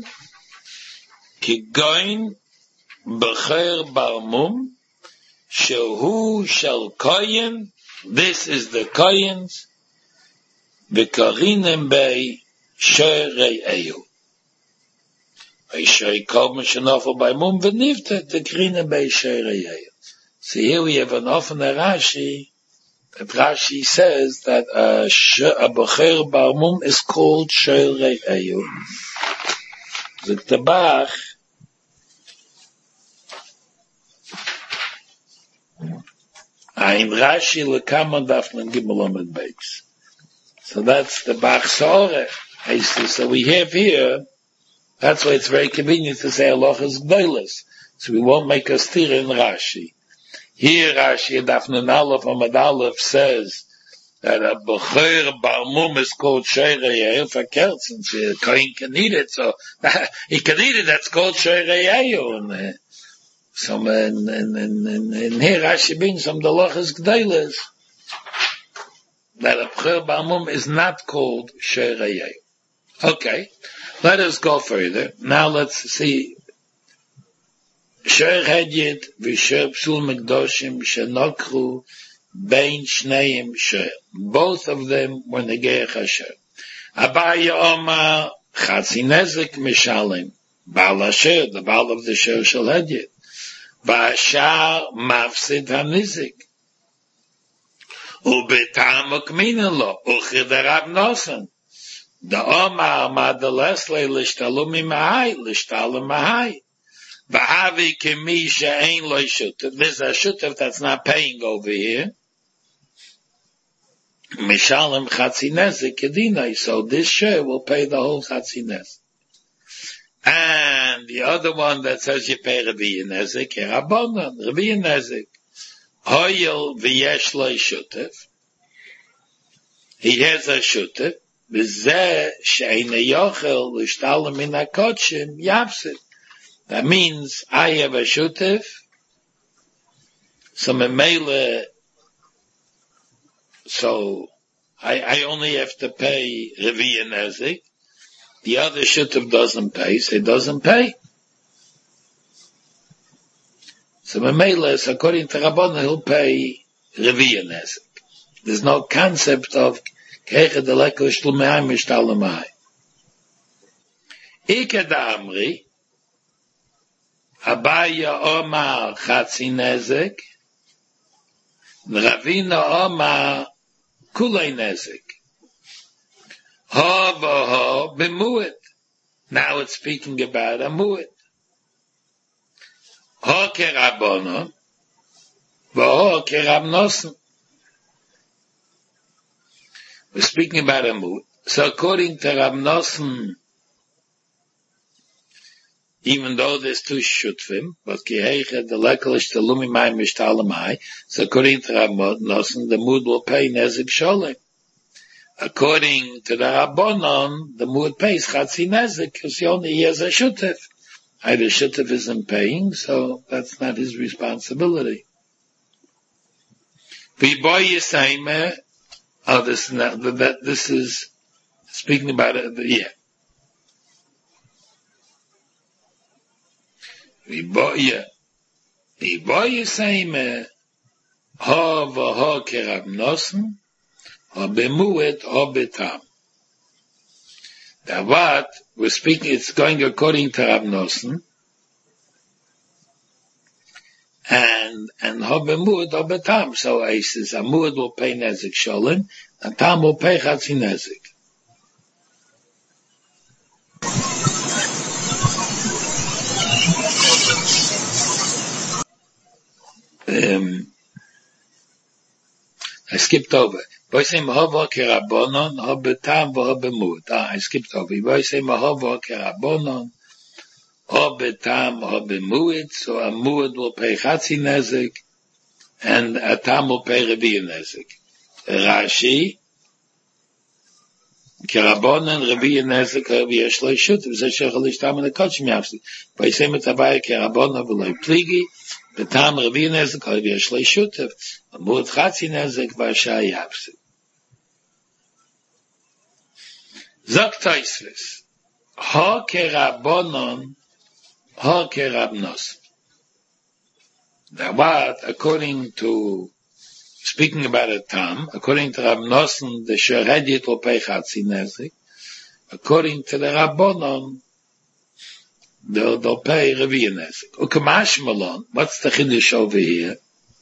kigoin b'cher barmum. Shehu shel koyin, this is the koyins, v'karinem bei sher reyeyu. V'shay kol m'shenofel by mum v'nivta, the karinem bei sher reyeyu. So here we have an often Rashi, that Rashi says that a, a b'cher bar mum is called sher reyeyu. The tabach, Ein Rashi lekama dafnan gimel amud beis. So that's the Bach Sore. So we have here, that's why it's very convenient to say halachas gdolos. So we won't make a stir in Rashi. Here Rashi dafnan aleph amud aleph says that a b'cher bar mum is called sher reyeyu for kert, since a kohen can eat it, so he can eat it, that's called sher reyeyu. And uh, some in in in in here Rashi brings some the halachas gdolos that a b'cher bar mum is not called sher reyeyu. Okay, let us go further. Now let's see. Sher hedyet v'sher psul mikdashim shenokru bein shneim sher. Both of them were negei hasher. Abaye Omar chatzi nezek mishalim. Baal hasher, the baal of the sher shel hedyet. V'ashar mafsid hanizik. Ubetam ukminen lo. Uchid Rab Nosson. The Omar madalesle lishtalumi mahai, lishtalim mahai. V'havi kemi she'ein lo shutav. There's a shutav that's not paying over here. Mishalem chatzi nezek kedinai. So this share will pay the whole chatzi nezek. And the other one that says you pay Revi'ah nezek, Rabbanan, Revi'ah nezek. Hoyel v'yesh lo shutav. He has a shutav. V'zeh she'ein yochel l'shtalim min hakodshim yafsid. That means I have a shutav. So memele, so I, I only have to pay Revi'ah nezek. The other shutav doesn't pay, so it doesn't pay. So Memela, according to Rabbanan, he'll pay Reviya Nezek. There's no concept of Keicha Deleko Shlumei Mishtalamai. Ike da Amri, Abaya Omar Chatzi Nezek, Ravina Omar Kulei Nezek. Ha v'ha b'mu'et. Now it's speaking about a mu'et. Ha kerabonon, v'ha kerabnoson. We're speaking about a mu'et. So according to Rab Nosson, even though there's two shutfim, but kiheicha the lekalish telumi mai mishtalamai, so according to Rab Nosson, the mu'et will pay nezek sholem. According to the Rabbanon, the mu'et pays chatzi nezek because he only he has a shutef. Either shutef isn't paying, so that's not his responsibility. V'boy yisaime, oh, this that this is speaking about it. Yeah. V'boy yeah. V'boy yisaime ha v'ha kerab nosen. Or bemuet or betam. Now what we're speaking, it's going according to Rav Nosson, and and ho bemuet or betam. So he says a muet will pay nezek sholem, and tam will pay chatzi nezek. Um, I skipped over. I say mahava kerabonon, ha betam v'ha bemut. Ah, I skipped over. I say mahava kerabonon, ha betam ha bemut. So a muad will pay chatzi nezek, and a tam will pay reviya nezek. Rashi kerabonon reviya nezek reviya shloi shut. V'zeh shechalish tam in the kachim yafsi. I say metabaya kerabonon v'loi pligi. Betam reviya nezek reviya shloi shut. A muad chatzi nezek v'ashay yafsi. Zok Tosfos, ha kerabonon, ha kerabnos. Now what, according to, speaking about a tam, according to Rab Nosson, the sheredit will pay chatzi nezek. According to the Rabbanon, they'll, they'll pay reviya nezek. Ukamash malon, what's the chiddush over here?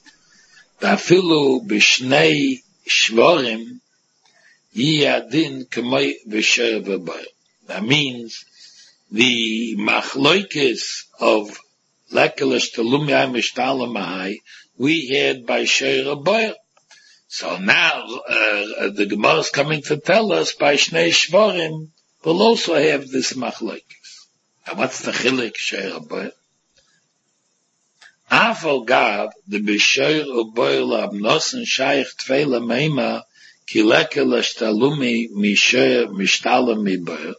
Afilu b'shnei shvorim, Yadin k'may v'sher v'bayr. That means the machloikis of lekelish telumya mishtalamai we had by sher v'bayr. So now uh, the Gemara is coming to tell us by shnei shvorim we'll also have this machloikis. And what's the chilik sher v'bayr? Afal gav the b'sher v'bayr l'abnosen shaykh tfeila meima Ki lekelish talumi misher mishtalam mibayr.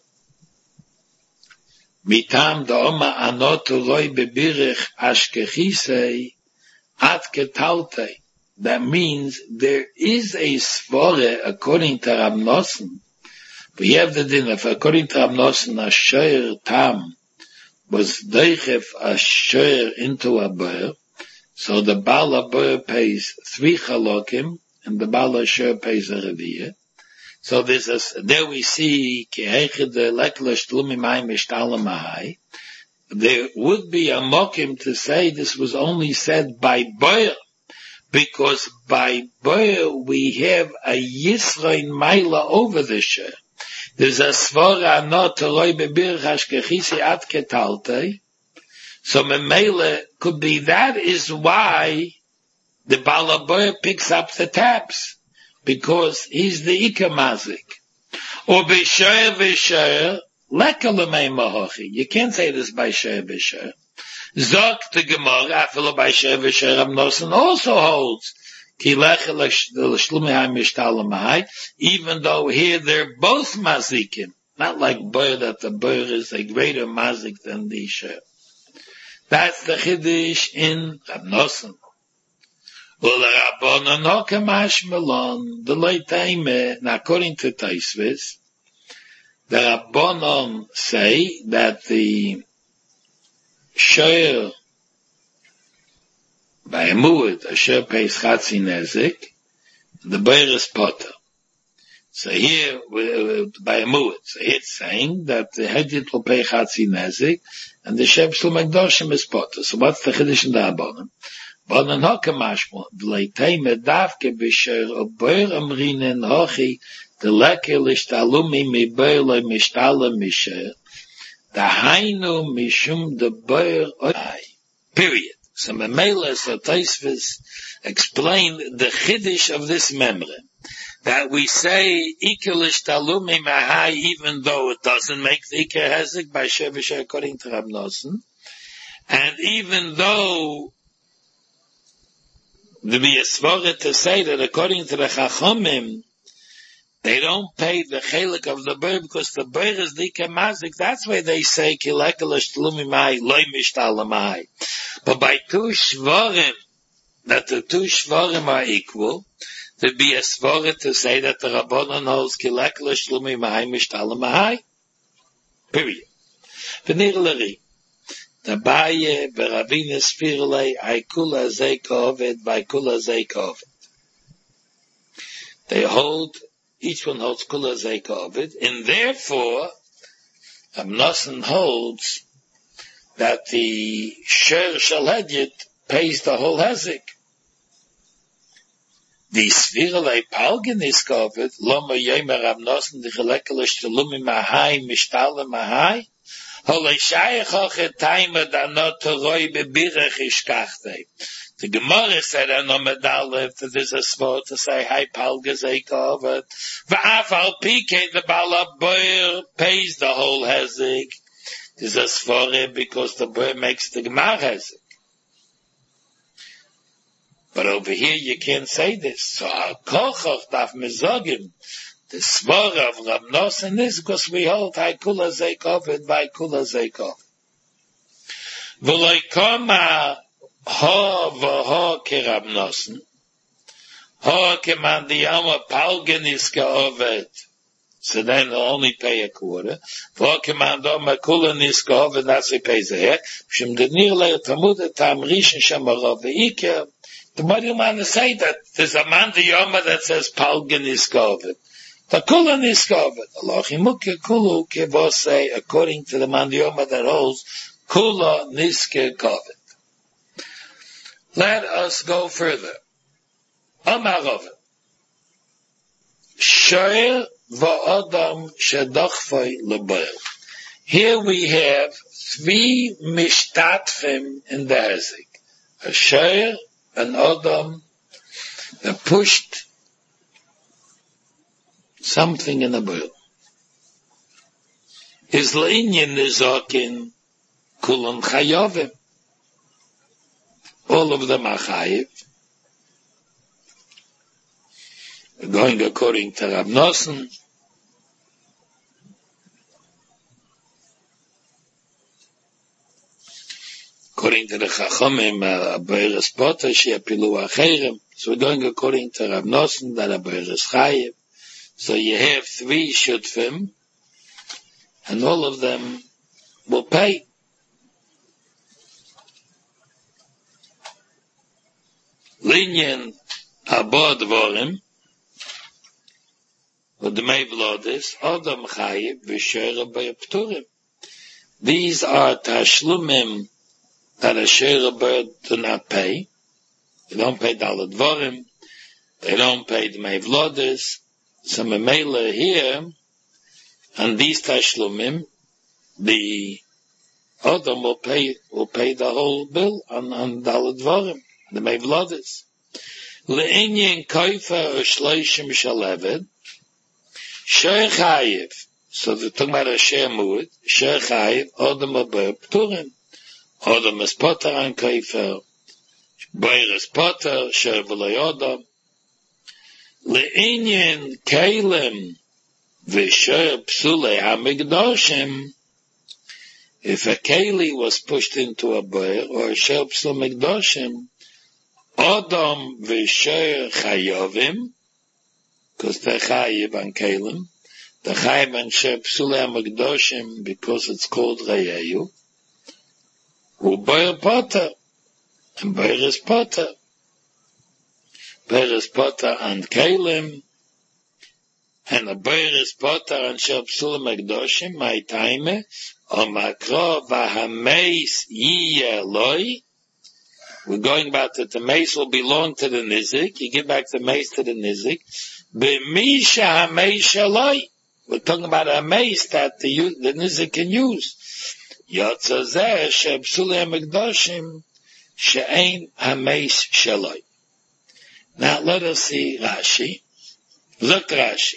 Mitam da'oma anot roi bebirich ashkechisei at ketalte. That means there is a svore according to Rab Nosson. We have the din of according to Rab Nosson asher tam was deichef asher into a bayr. So the Baal HaBayr pays three chalokim, and the Baal HaSher pays a reviya. So there's a, there we see, there would be a mokim to say this was only said by Bayer, because by Bayer we have a Yisrael Maila over the Sher. There's a Svara not to Roi Bebir Hashkechisi At Ketalte. So Memele could be that is why the Baal HaBayr picks up the tabs, because he's the Ikamazik. Or B'Sher B'Sher, Leka L'mei Mahochi. You can't say this by Sher B'Sher. Zok the Gemara, Afilo by Sher B'Sher Rab Nosson also holds, Ki Lecha L'Shlumei HaMishtalamai, even though here they're both Mazikim. Not like Bayr, that the Bayr is a greater Mazik than the Sher. That's the Chiddush in Rab Nosson. Well, the Rabbanon no kamash melon, the leitaime, now according to Tosfos, the Rabbanon say that the shayr by a mu'ud, asher pays chatzi nezik, the boyer is potter. So here, by a mu'ud, so it's saying that the hedjit will pay chatzi nezik, and the sheb shel magdoshim is potter. So what's the chiddush in the abonim? Bonan hoke mashmo, v'leitei medavke b'sher oboyer amrinen hochi, the leker lishtalumi mi boyer lo mishtala misher, the hainu mishum the boyer oy. Period. So Memela, so Tosfos explain the chiddush of this memre, that we say Iker lishtalumi mahai, even though it doesn't make the Iker hezek by Shevisha according to Rab Nosson, and even though there be a svara to say that according to the Chachomim, they don't pay the chelik of the bird because the bird is the kemazik. That's why they say kilekelish tlumi mai loy mishtalamai. But by two shvarim, that the two shvarim are equal, there'd be a svara to say that the Rabbanon holds kilekelish tlumi mai mishtalamai. Period. V'nirleri. The baye beravina spirulei aikula zeikovet by kula zeikovet. They hold. Each one holds kula zeika of it, and therefore, Rab Nosson holds that the sher shel hedjit pays the whole hezek. The svirelei palgen is covered, loma yemer Rab Nosson, the chelekelish telumi mahai, mishtala mahai, holei shayach hochet taima danot toroi bebirech ishkachtei. The Gemara said, "I know medalev that there's a svor to say hi palgazekov." Va'afal pike the balaboyer pays the whole hezek. There's a svor because the boy makes the gemar hezek. But over here you can't say this. So al kochach daf mezogim. The svor of Rab Nosson is because we hold hi kula zekov and by kula zekov. V'loy koma. Ha v'ha ke Rab Nosson. Ha ke man diyama palgen is geovet. So then he'll only pay a quarter. V'ha ke man doma kulen is geovet, that's he pays a heck. Shem denir leir tamud et tam rishon shem arav ve'ikeh. The Mari man say that there's a man diyama that says palgen is geovet. The kulen is geovet. Allah chimuke kulu ke v'osei, according to the man diyama that holds kula niske geovet. Let us go further. Amarov. Shoyer va'adam shedachvay lebayl. Here we have three mishtatfim in the hezek. A shoyer, an adam, that pushed something in the bayl. Is leinyan nizakin kulam chayavim. All of them are chayiv. Going according to Rab Nosson. According to the Chachomim, a boyer is potter, she apilu acherem. So we're going according to Rab Nosson that a boyer is chayiv. So you have three shutfim, and all of them will pay. Linyan abod vorim, with the mevlodis, adam chayiv v'sheira b'pturim. These are tashlumim that a sheira b'y do not pay. They don't pay dalad vorim. They don't pay the mevlodis. So memela here, and these tashlumim, the adam will pay will pay the whole bill on on dalad vorim. The mevlodis. Le'inyan koifa or shloishim shaleved. Sher chayiv. So they're talking about a sher mu'ud. Sher chayiv. Odom abayr pturim. Odom is potter on koifa. Bayr is potter. Sher v'loy odom. Le'inyan kalim v'sher psulei hamigdoshim. If a keli was pushed into a bayr or a sher psul migdoshim, Adam v'sher chayovim, because they're chayiv and kalim, the chayiv and sher psulei hamigdoshim, because it's called rayeyu, u'bayr potter. and boyer is potter. Boyer is potter and kelim, and a boyer is potter and shel psulim ekdoshim, my time, o makro vahameis yiyeh loi. We're going about that the mace will belong to the nizik. You give back the mace to the nizik. B'misha hameis shaloi. We're talking about a mace that the, the nizik can use. Yotza zeh sheb'sulei hamekdoshim she'ein hameis shaloi. Now let us see Rashi. Look Rashi.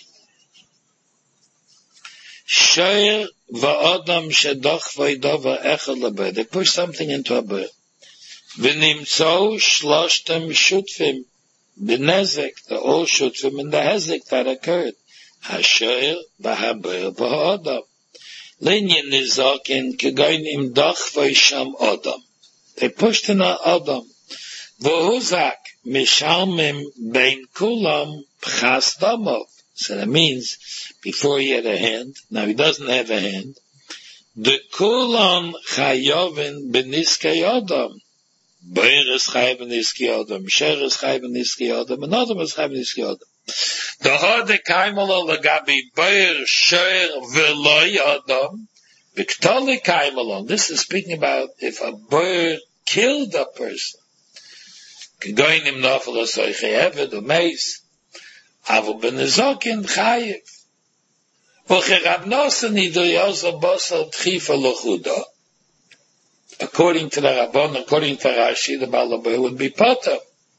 Shoyer va'odam shedoch v'idova echad lebed. They push something into a bird. V'nimtzou shloshtem shutfim b'nezek, the all shutfim in the hezek that occurred. Hashoyer v'haber v'odam. Linyan nizokin kegoynim doch v'isham odam. They pushed in a odam. V'huzak mishalmim bein kulam p'chas domov. So that means, before he had a hand, now he doesn't have a hand, the kulam chayovin b'niskei odam. Boyer is chayav b'niskei odam, Sher is chayav b'niskei odam, and Odam is chayav b'niskei odam. The hode kaimalo lagabi boyer sher v'loi odam, b'ktoli kaimalo. This is speaking about if a boyer killed a person. Kegoynim nofel asoi chayeved or meis, avu b'nezokin chayiv. V'cherab nosen idoyozo bosel tchifa lochudo. According to the Rabbon, according to Rashi, the Baal HaBoyer would be potter.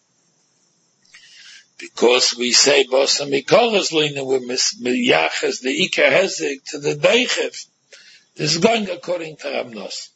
Because we say, Bosa Mikoras Lina, we're miyachas the Iker Hezek to the Deichev. This is going according to Rabnos.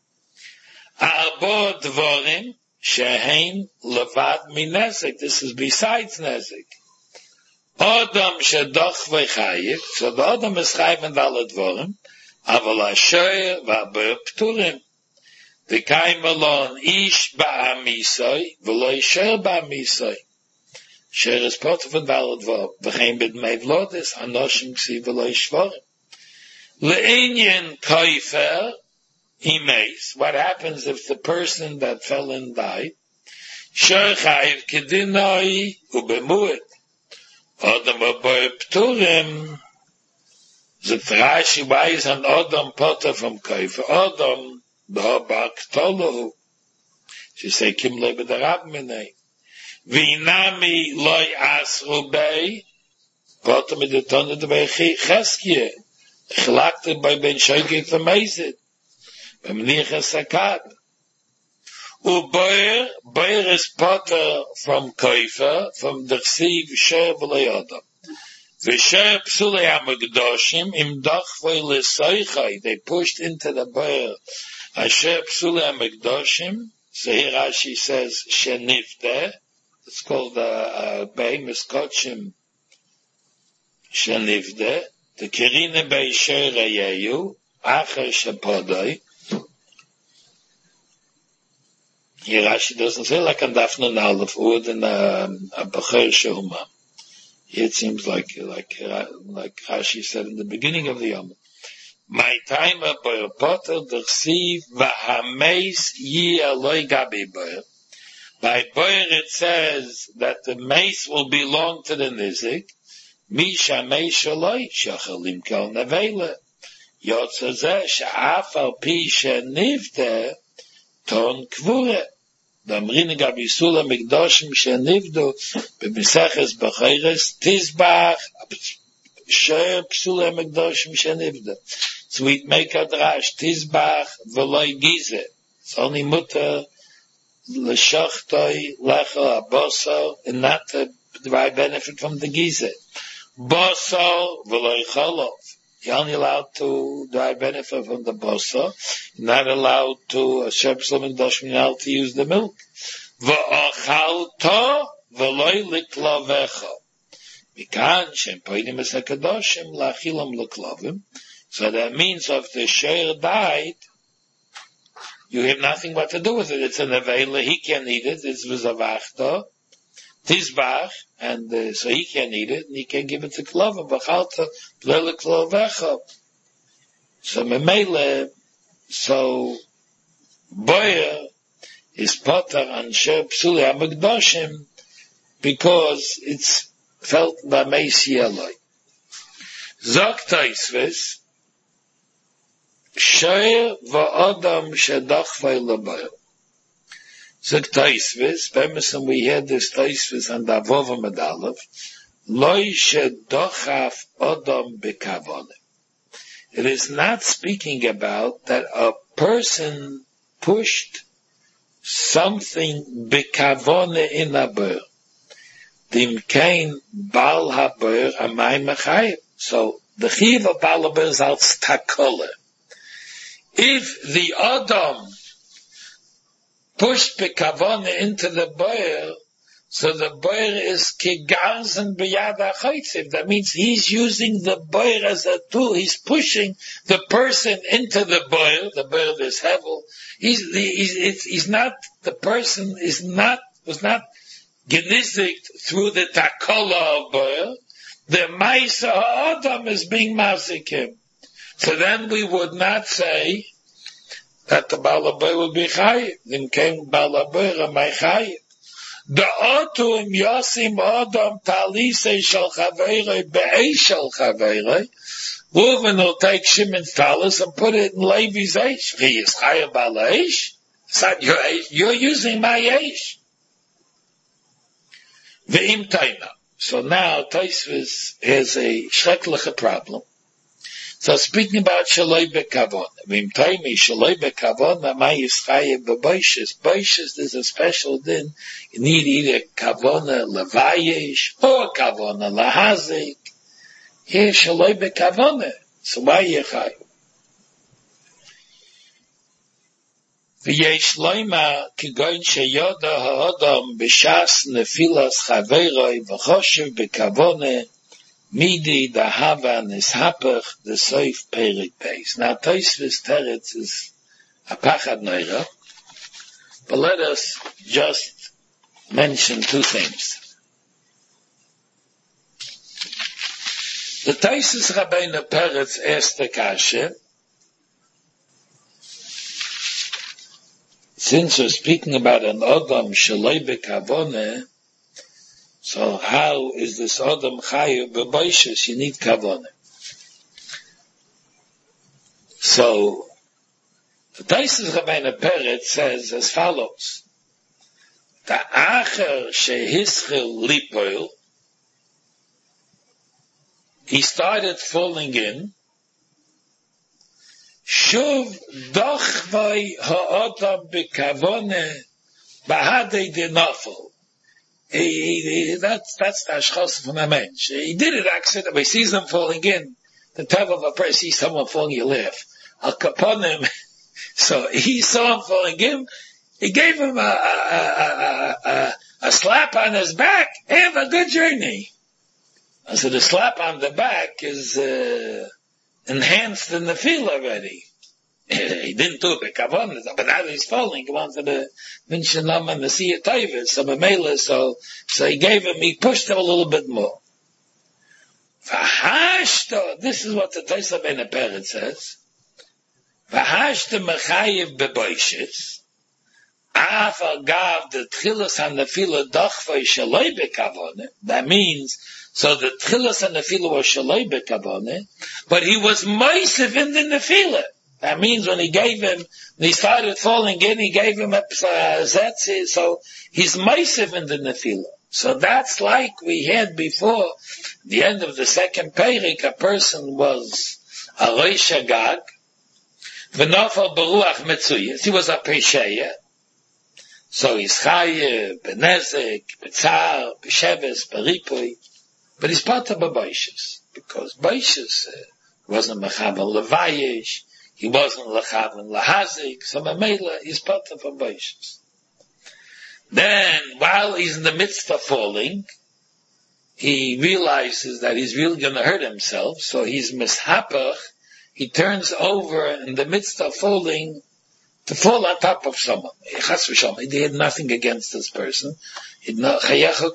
Arbo Dvorim, Shehein Levad Minezek. This is besides Nezek. Odam Shedoch V'chayiv. So the Odam is Chayiv and Vala Dvorim. Aval HaShoyer V'Aboyer Pturim. The kaim alone ish ba'amisoi v'lo isher ba'amisoi. Sher is potter von dalad v'o. V'chein bid meiv lodes anoshim ksi v'lo ishvorim. Le'inyin koifer imeis. What happens if the person that fell in died? Sher chayiv kedinoi ubemuet. Odam aboy pturim. Zet Rashi, why is an Odam potter from koifer? Odam she say kim loy b'darab minei v'inami loy asru bei potem in the tonne de bei cheskie chlakte bei ben shoygek v'meizit b'mnich esakad u'boyer boyer is potter from koifer from the chsiv sher v'loy odam v'sher psulei hamekdoshim im doch v'le soichai. They pushed into the boyer Asher Psulei HaMekdoshim, so here Rashi says, Shenivde, it's called the uh, Bei Miskochim Shenivde, the Kirine Bei Sher Reyeyu, Acher Shepodoi. Here Rashi doesn't say like a Dafna Aleph, or than a Bechor Shehuma. Here it seems like, like, uh, like Rashi said in the beginning of the Yom. My time of boyer potter d'chsiv v'hameis yi aloi gabi boyer. By boyer it says that the mace will belong to the nizik. Misha meis aloi shachalim kol nevela. Yotza zeh she'af al pi she'nivde ton kvure. Damrin gabi sula mikdoshim she'nivdu b'miseches b'chayres tizbach sher psula mikdoshim she'nivdu. So we make a drash, Tizbach v'loi gize. It's only mutter, l'shochtoi, lecho, aboso, and not to derive benefit from the gize. Boso v'loi cholov. You're only allowed to derive benefit from the boso. You're not allowed to, a shepslam and doshim, you're allowed to use the milk. V'ochalto v'loi liklovecho. Mikan, shem poidim es hakadoshim, l'achilam l'klovim. So that means if the share died, you have nothing but to do with it. It's an avela, he can eat it, it's v'zavachto, tizbach, and uh, so he can eat it, and he can give it to klovim, b'chalta, v'le klovecho. So memele, so boyer is potter and shir psuli hamekdoshim because it's felt by meisi aloi. Zok Tosfos, shir va'odam shedachvei lebayr. Zok Tosfos, Bemerson we hear this Tosfos and Avova Medalev, Loi shedochaf odam bekavone. It is not speaking about that a person pushed something bekavone in a ber. Dim kein bal haber amay mechayim. So the chiv of bal haber is als takole. If the Adam pushed bekavone into the ber, so the boyer is kigarzen b'yad ha'chaytziv. That means he's using the boyer as a tool. He's pushing the person into the boyer. The boyer is hevel. He's, he's, he's not, the person is not, was not genizikt through the takola of boyer. The ma'isa ha'adam is being masikim. So then we would not say that the Baal HaBoyer would be chayiv. Then came Baal HaBoyer amay chayiv. The otum yosim adam talisei shel chaveirei be'ei shel chaveirei. Reuven will take Shimon's talis and put it in Levi's eish. He is chayav bal eish. It's not your eish. You're using my eish. Ve'im taina. So now Tosfos has a shrekliche problem. So speaking about shaloi bekavon, v'im taimi shaloi bekavon, ma yischayev b'boishes. Boishes, there's a special din. You need either kavona levayesh or kavona lahazik. Here shaloi bekavona. So why yichayev? V'yesh loima kigoyin sheyoda ha'odam b'shas nefilas chaveiroi v'choshev bekavona Midi the hava nishapach the soif perik peis. Now Tosfos teretz is a pachad neira, but let us just mention two things. The Tosfos Rabbeinu Peretz asked the kasha, since we're speaking about an Adam shaloi bekavone, so how is this Adam chayav b'boishes? You need kavanah. So the Tosfos Rabbeinu Peretz says as follows: the acher shehischil lipoil, he started falling in. Shuv dochvay ha'adam b'kavanah b'hadei denafel. He, he, that's, that's the ashchos from a mensch. He did it accidentally. He sees them falling in. The type of a person sees someone falling, you laugh. Al kaponim. So he saw him falling in. He gave him a, a, a, a, a slap on his back. Have a good journey. So the slap on the back is, uh, enhanced in the field already. He didn't do it b'kavon, but now he's falling. He wanted to mention him and the see it Tavis, so Mamela, so so he gave him, he pushed him a little bit more. V'hashto, this is what the Tosfos Rabbeinu Peretz says. V'hashto mechayev b'boishes, af agav the tchilas and the fila dochvay shaloi b'kavon. That means, so the tchilas and the fila was shaloi b'kavon, but he was moisiv in the nefila. That means when he gave him, when he started falling in, he gave him a uh, zetzi, so he's meisiv in the nefila. So that's like we had before, the end of the second perik, a person was a roish agag, v'nofal beruach metzuyas, he was a pesheya, so he's chayev, benezek, betzar, besheves, beripui, but he's part of a boishes, because boishes uh, wasn't mechaber levayesh, he wasn't lechaven lahazik, so Mamela is part of a boishes. Then, while he's in the midst of falling, he realizes that he's really going to hurt himself, so he's mishapach, he turns over in the midst of falling to fall on top of someone. He had nothing against this person. He wants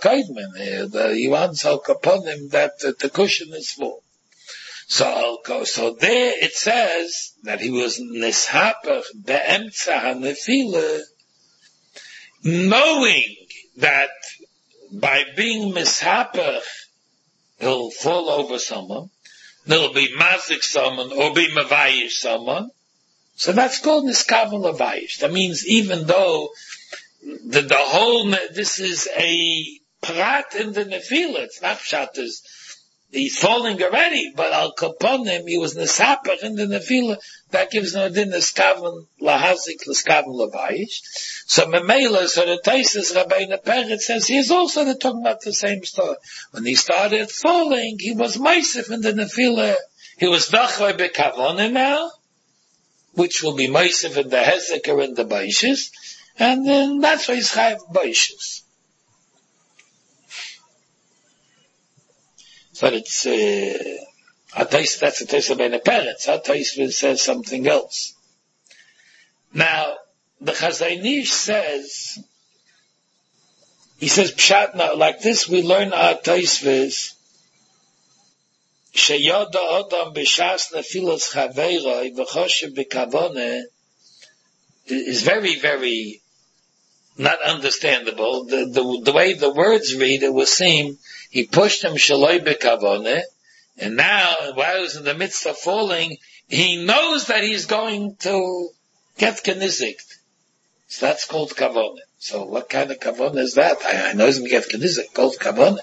help upon him that the cushion is full. So, so there it says that he was nishapach be'emtza hanefila knowing that by being mishapach, he'll fall over someone, he'll be mazik someone, or be mavayish someone. So that's called niskaven lavayish. That means even though the, the whole, this is a prat in the nefila, it's not pshat, he's falling already, but al kaponim, he was nisapach in the nefila, that gives no din niskaven lahazik, niskaven lavayish. So memela, so the Taisus Rabbeinu Peretz says he is also talking about the same story. When he started falling, he was meisif in the nefila, he was dachoi bekavona now, which will be meisif in the hezek or in the baishis, and then that's why he's chayav baishis. So it's, uh, Atais, that's a Taisus Rabbeinu Peretz. Atais says something else. Now, the Chazon Ish says, he says, Pshat, now, like this we learn our Taisvis, Sheyoda Odam B'shas Nefilas Chaveiroi V'choshev B'kavone, is very, very not understandable. The, the, the way the words read, it would seem, he pushed him Shaloi B'kavone, and now, while he's in the midst of falling, he knows that he's going to get kenizik. So that's called kavona. So what kind of kavona is that? I, I know he's going to get kenizik, called kavona.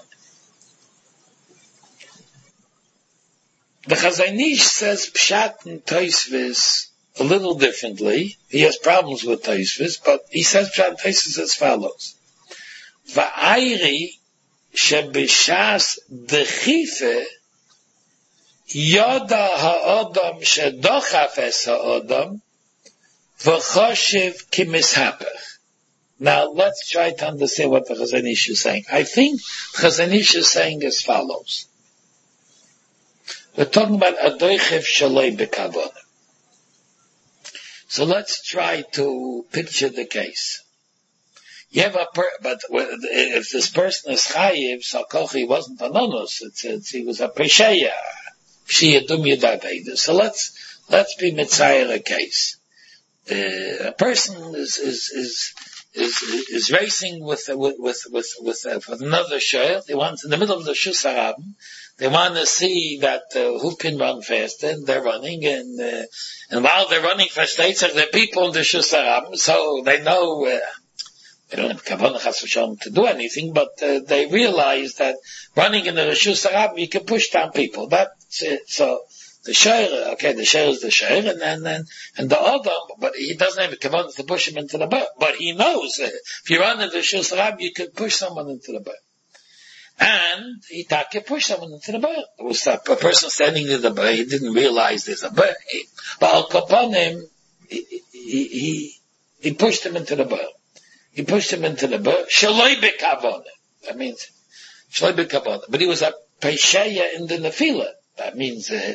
The Chazon Ish says pshat and Tosfos a little differently. He has problems with Tosfos, but he says pshat and Tosfos as follows. Va'ayri shebishas dechife yoda ha'odam shedochaf es ha'odam v'choshev kimishapach. Now let's try to understand what the Chazon Ish is saying. I think the Chazon Ish is saying as follows. We're talking about adoichev shaloi bekavona. So let's try to picture the case. You have a per- but if this person is chayiv, so kochi wasn't anonymous. It's, it's he was a pesheya. So let's let's be mitzayer a case. Uh, a person is is is is, is racing with with with with, with, uh, with another shayr. They want in the middle of the shus harabim. They want to see that uh, who can run faster. And they're running, and uh, and while they're running for states, there are people in the shus harabim, so they know. Uh, They don't have kavanah chas v'shalom to do anything, but uh, they realize that running in the Reshus Harabim, you can push down people. That's it. So the shayr, okay, the shayr is the shayr, and then and, and the Adam, but he doesn't have a kavanah to push him into the boat. But he knows uh, if you run in the Reshus Harabim, you can push someone into the boat. And he can push someone into the boat. It was a, a person standing in the boat. He didn't realize there's a boat, but al kaponim, he, he he he pushed him into the boat. He pushed him into the boat. Shaloi bekavona. That means shaloi bekavona. But he was a pesheya in the nefila. That means uh,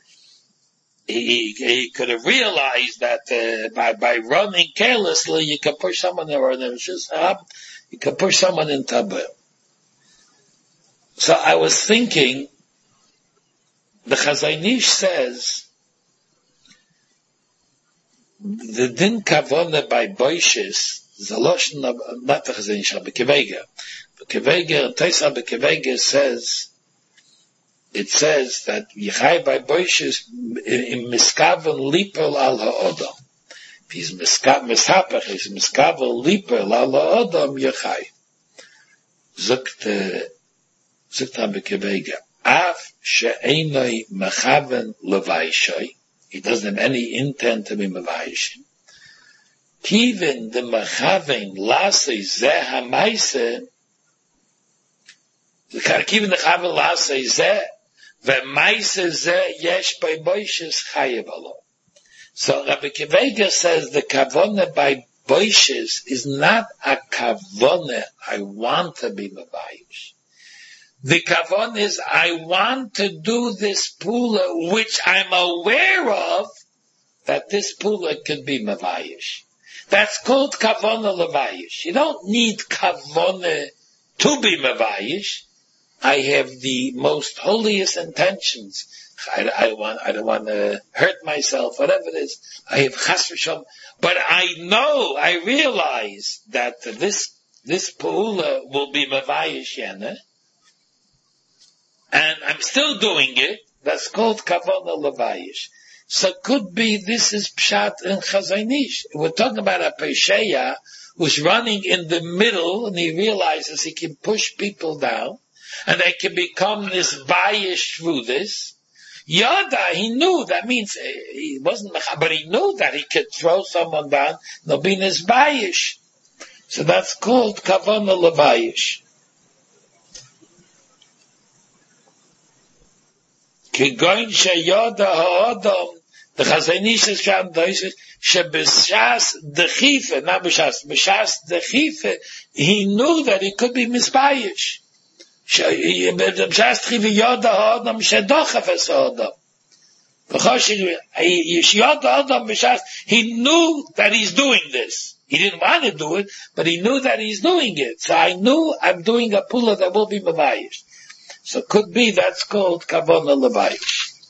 he he could have realized that uh, by by running carelessly, you can push someone or just up. You can push someone into a boat. So I was thinking, the Chazon Ish says the din kavona by boishes. Zaloshn not the Chazon Ish, Bekevega. Bekevega, Taisa Bekevega says, it says that Yechai by Boishes in Miskaven Lipel al Ha'odam. If he's Mishapach, he's Miskaven Lipel al Ha'odam Yechai. Zukt, Zukt Bekevega. Af she'enoi mechaven levaishoi. He doesn't have any intent to be mevaishim. Even the machaven lasei zeh hamaise, even the chaven lasei zeh v'maise zeh yesh by boishes chayev alo. So Rabbi Kivega says the kavona by boishes is not a kavona I want to be mevayish. The kavona is I want to do this pula which I'm aware of that this pula could be mevayish. That's called kavona levayish. You don't need kavona to be mevayish. I have the most holiest intentions. I, I don't want, I don't want to hurt myself, whatever it is. I have chas v'shalom. But I know, I realize that this, this Pa'ula will be Mavayish Yana, and I'm still doing it. That's called Kavana Levayish. So could be this is Pshat and Chazanish. We're talking about a Pesheya who's running in the middle, and he realizes he can push people down, and they can become this Bayish through this. Yada, he knew, that means he wasn't, but he knew that he could throw someone down, no be this Bayish. So that's called Kavana Levayish. Kigoin sheyada ha'adam, the Chazanish is found, shebeshas dechife, not beshas, beshas dechife, he knew that he could be misbayish. Beshas dechife yada ha'adam shedochaf es ha'adam. He knew that he's doing this. He didn't want to do it, but he knew that he's doing it. So I knew I'm doing a pula that will be mabayish. So could be that's called Kavana Levayish.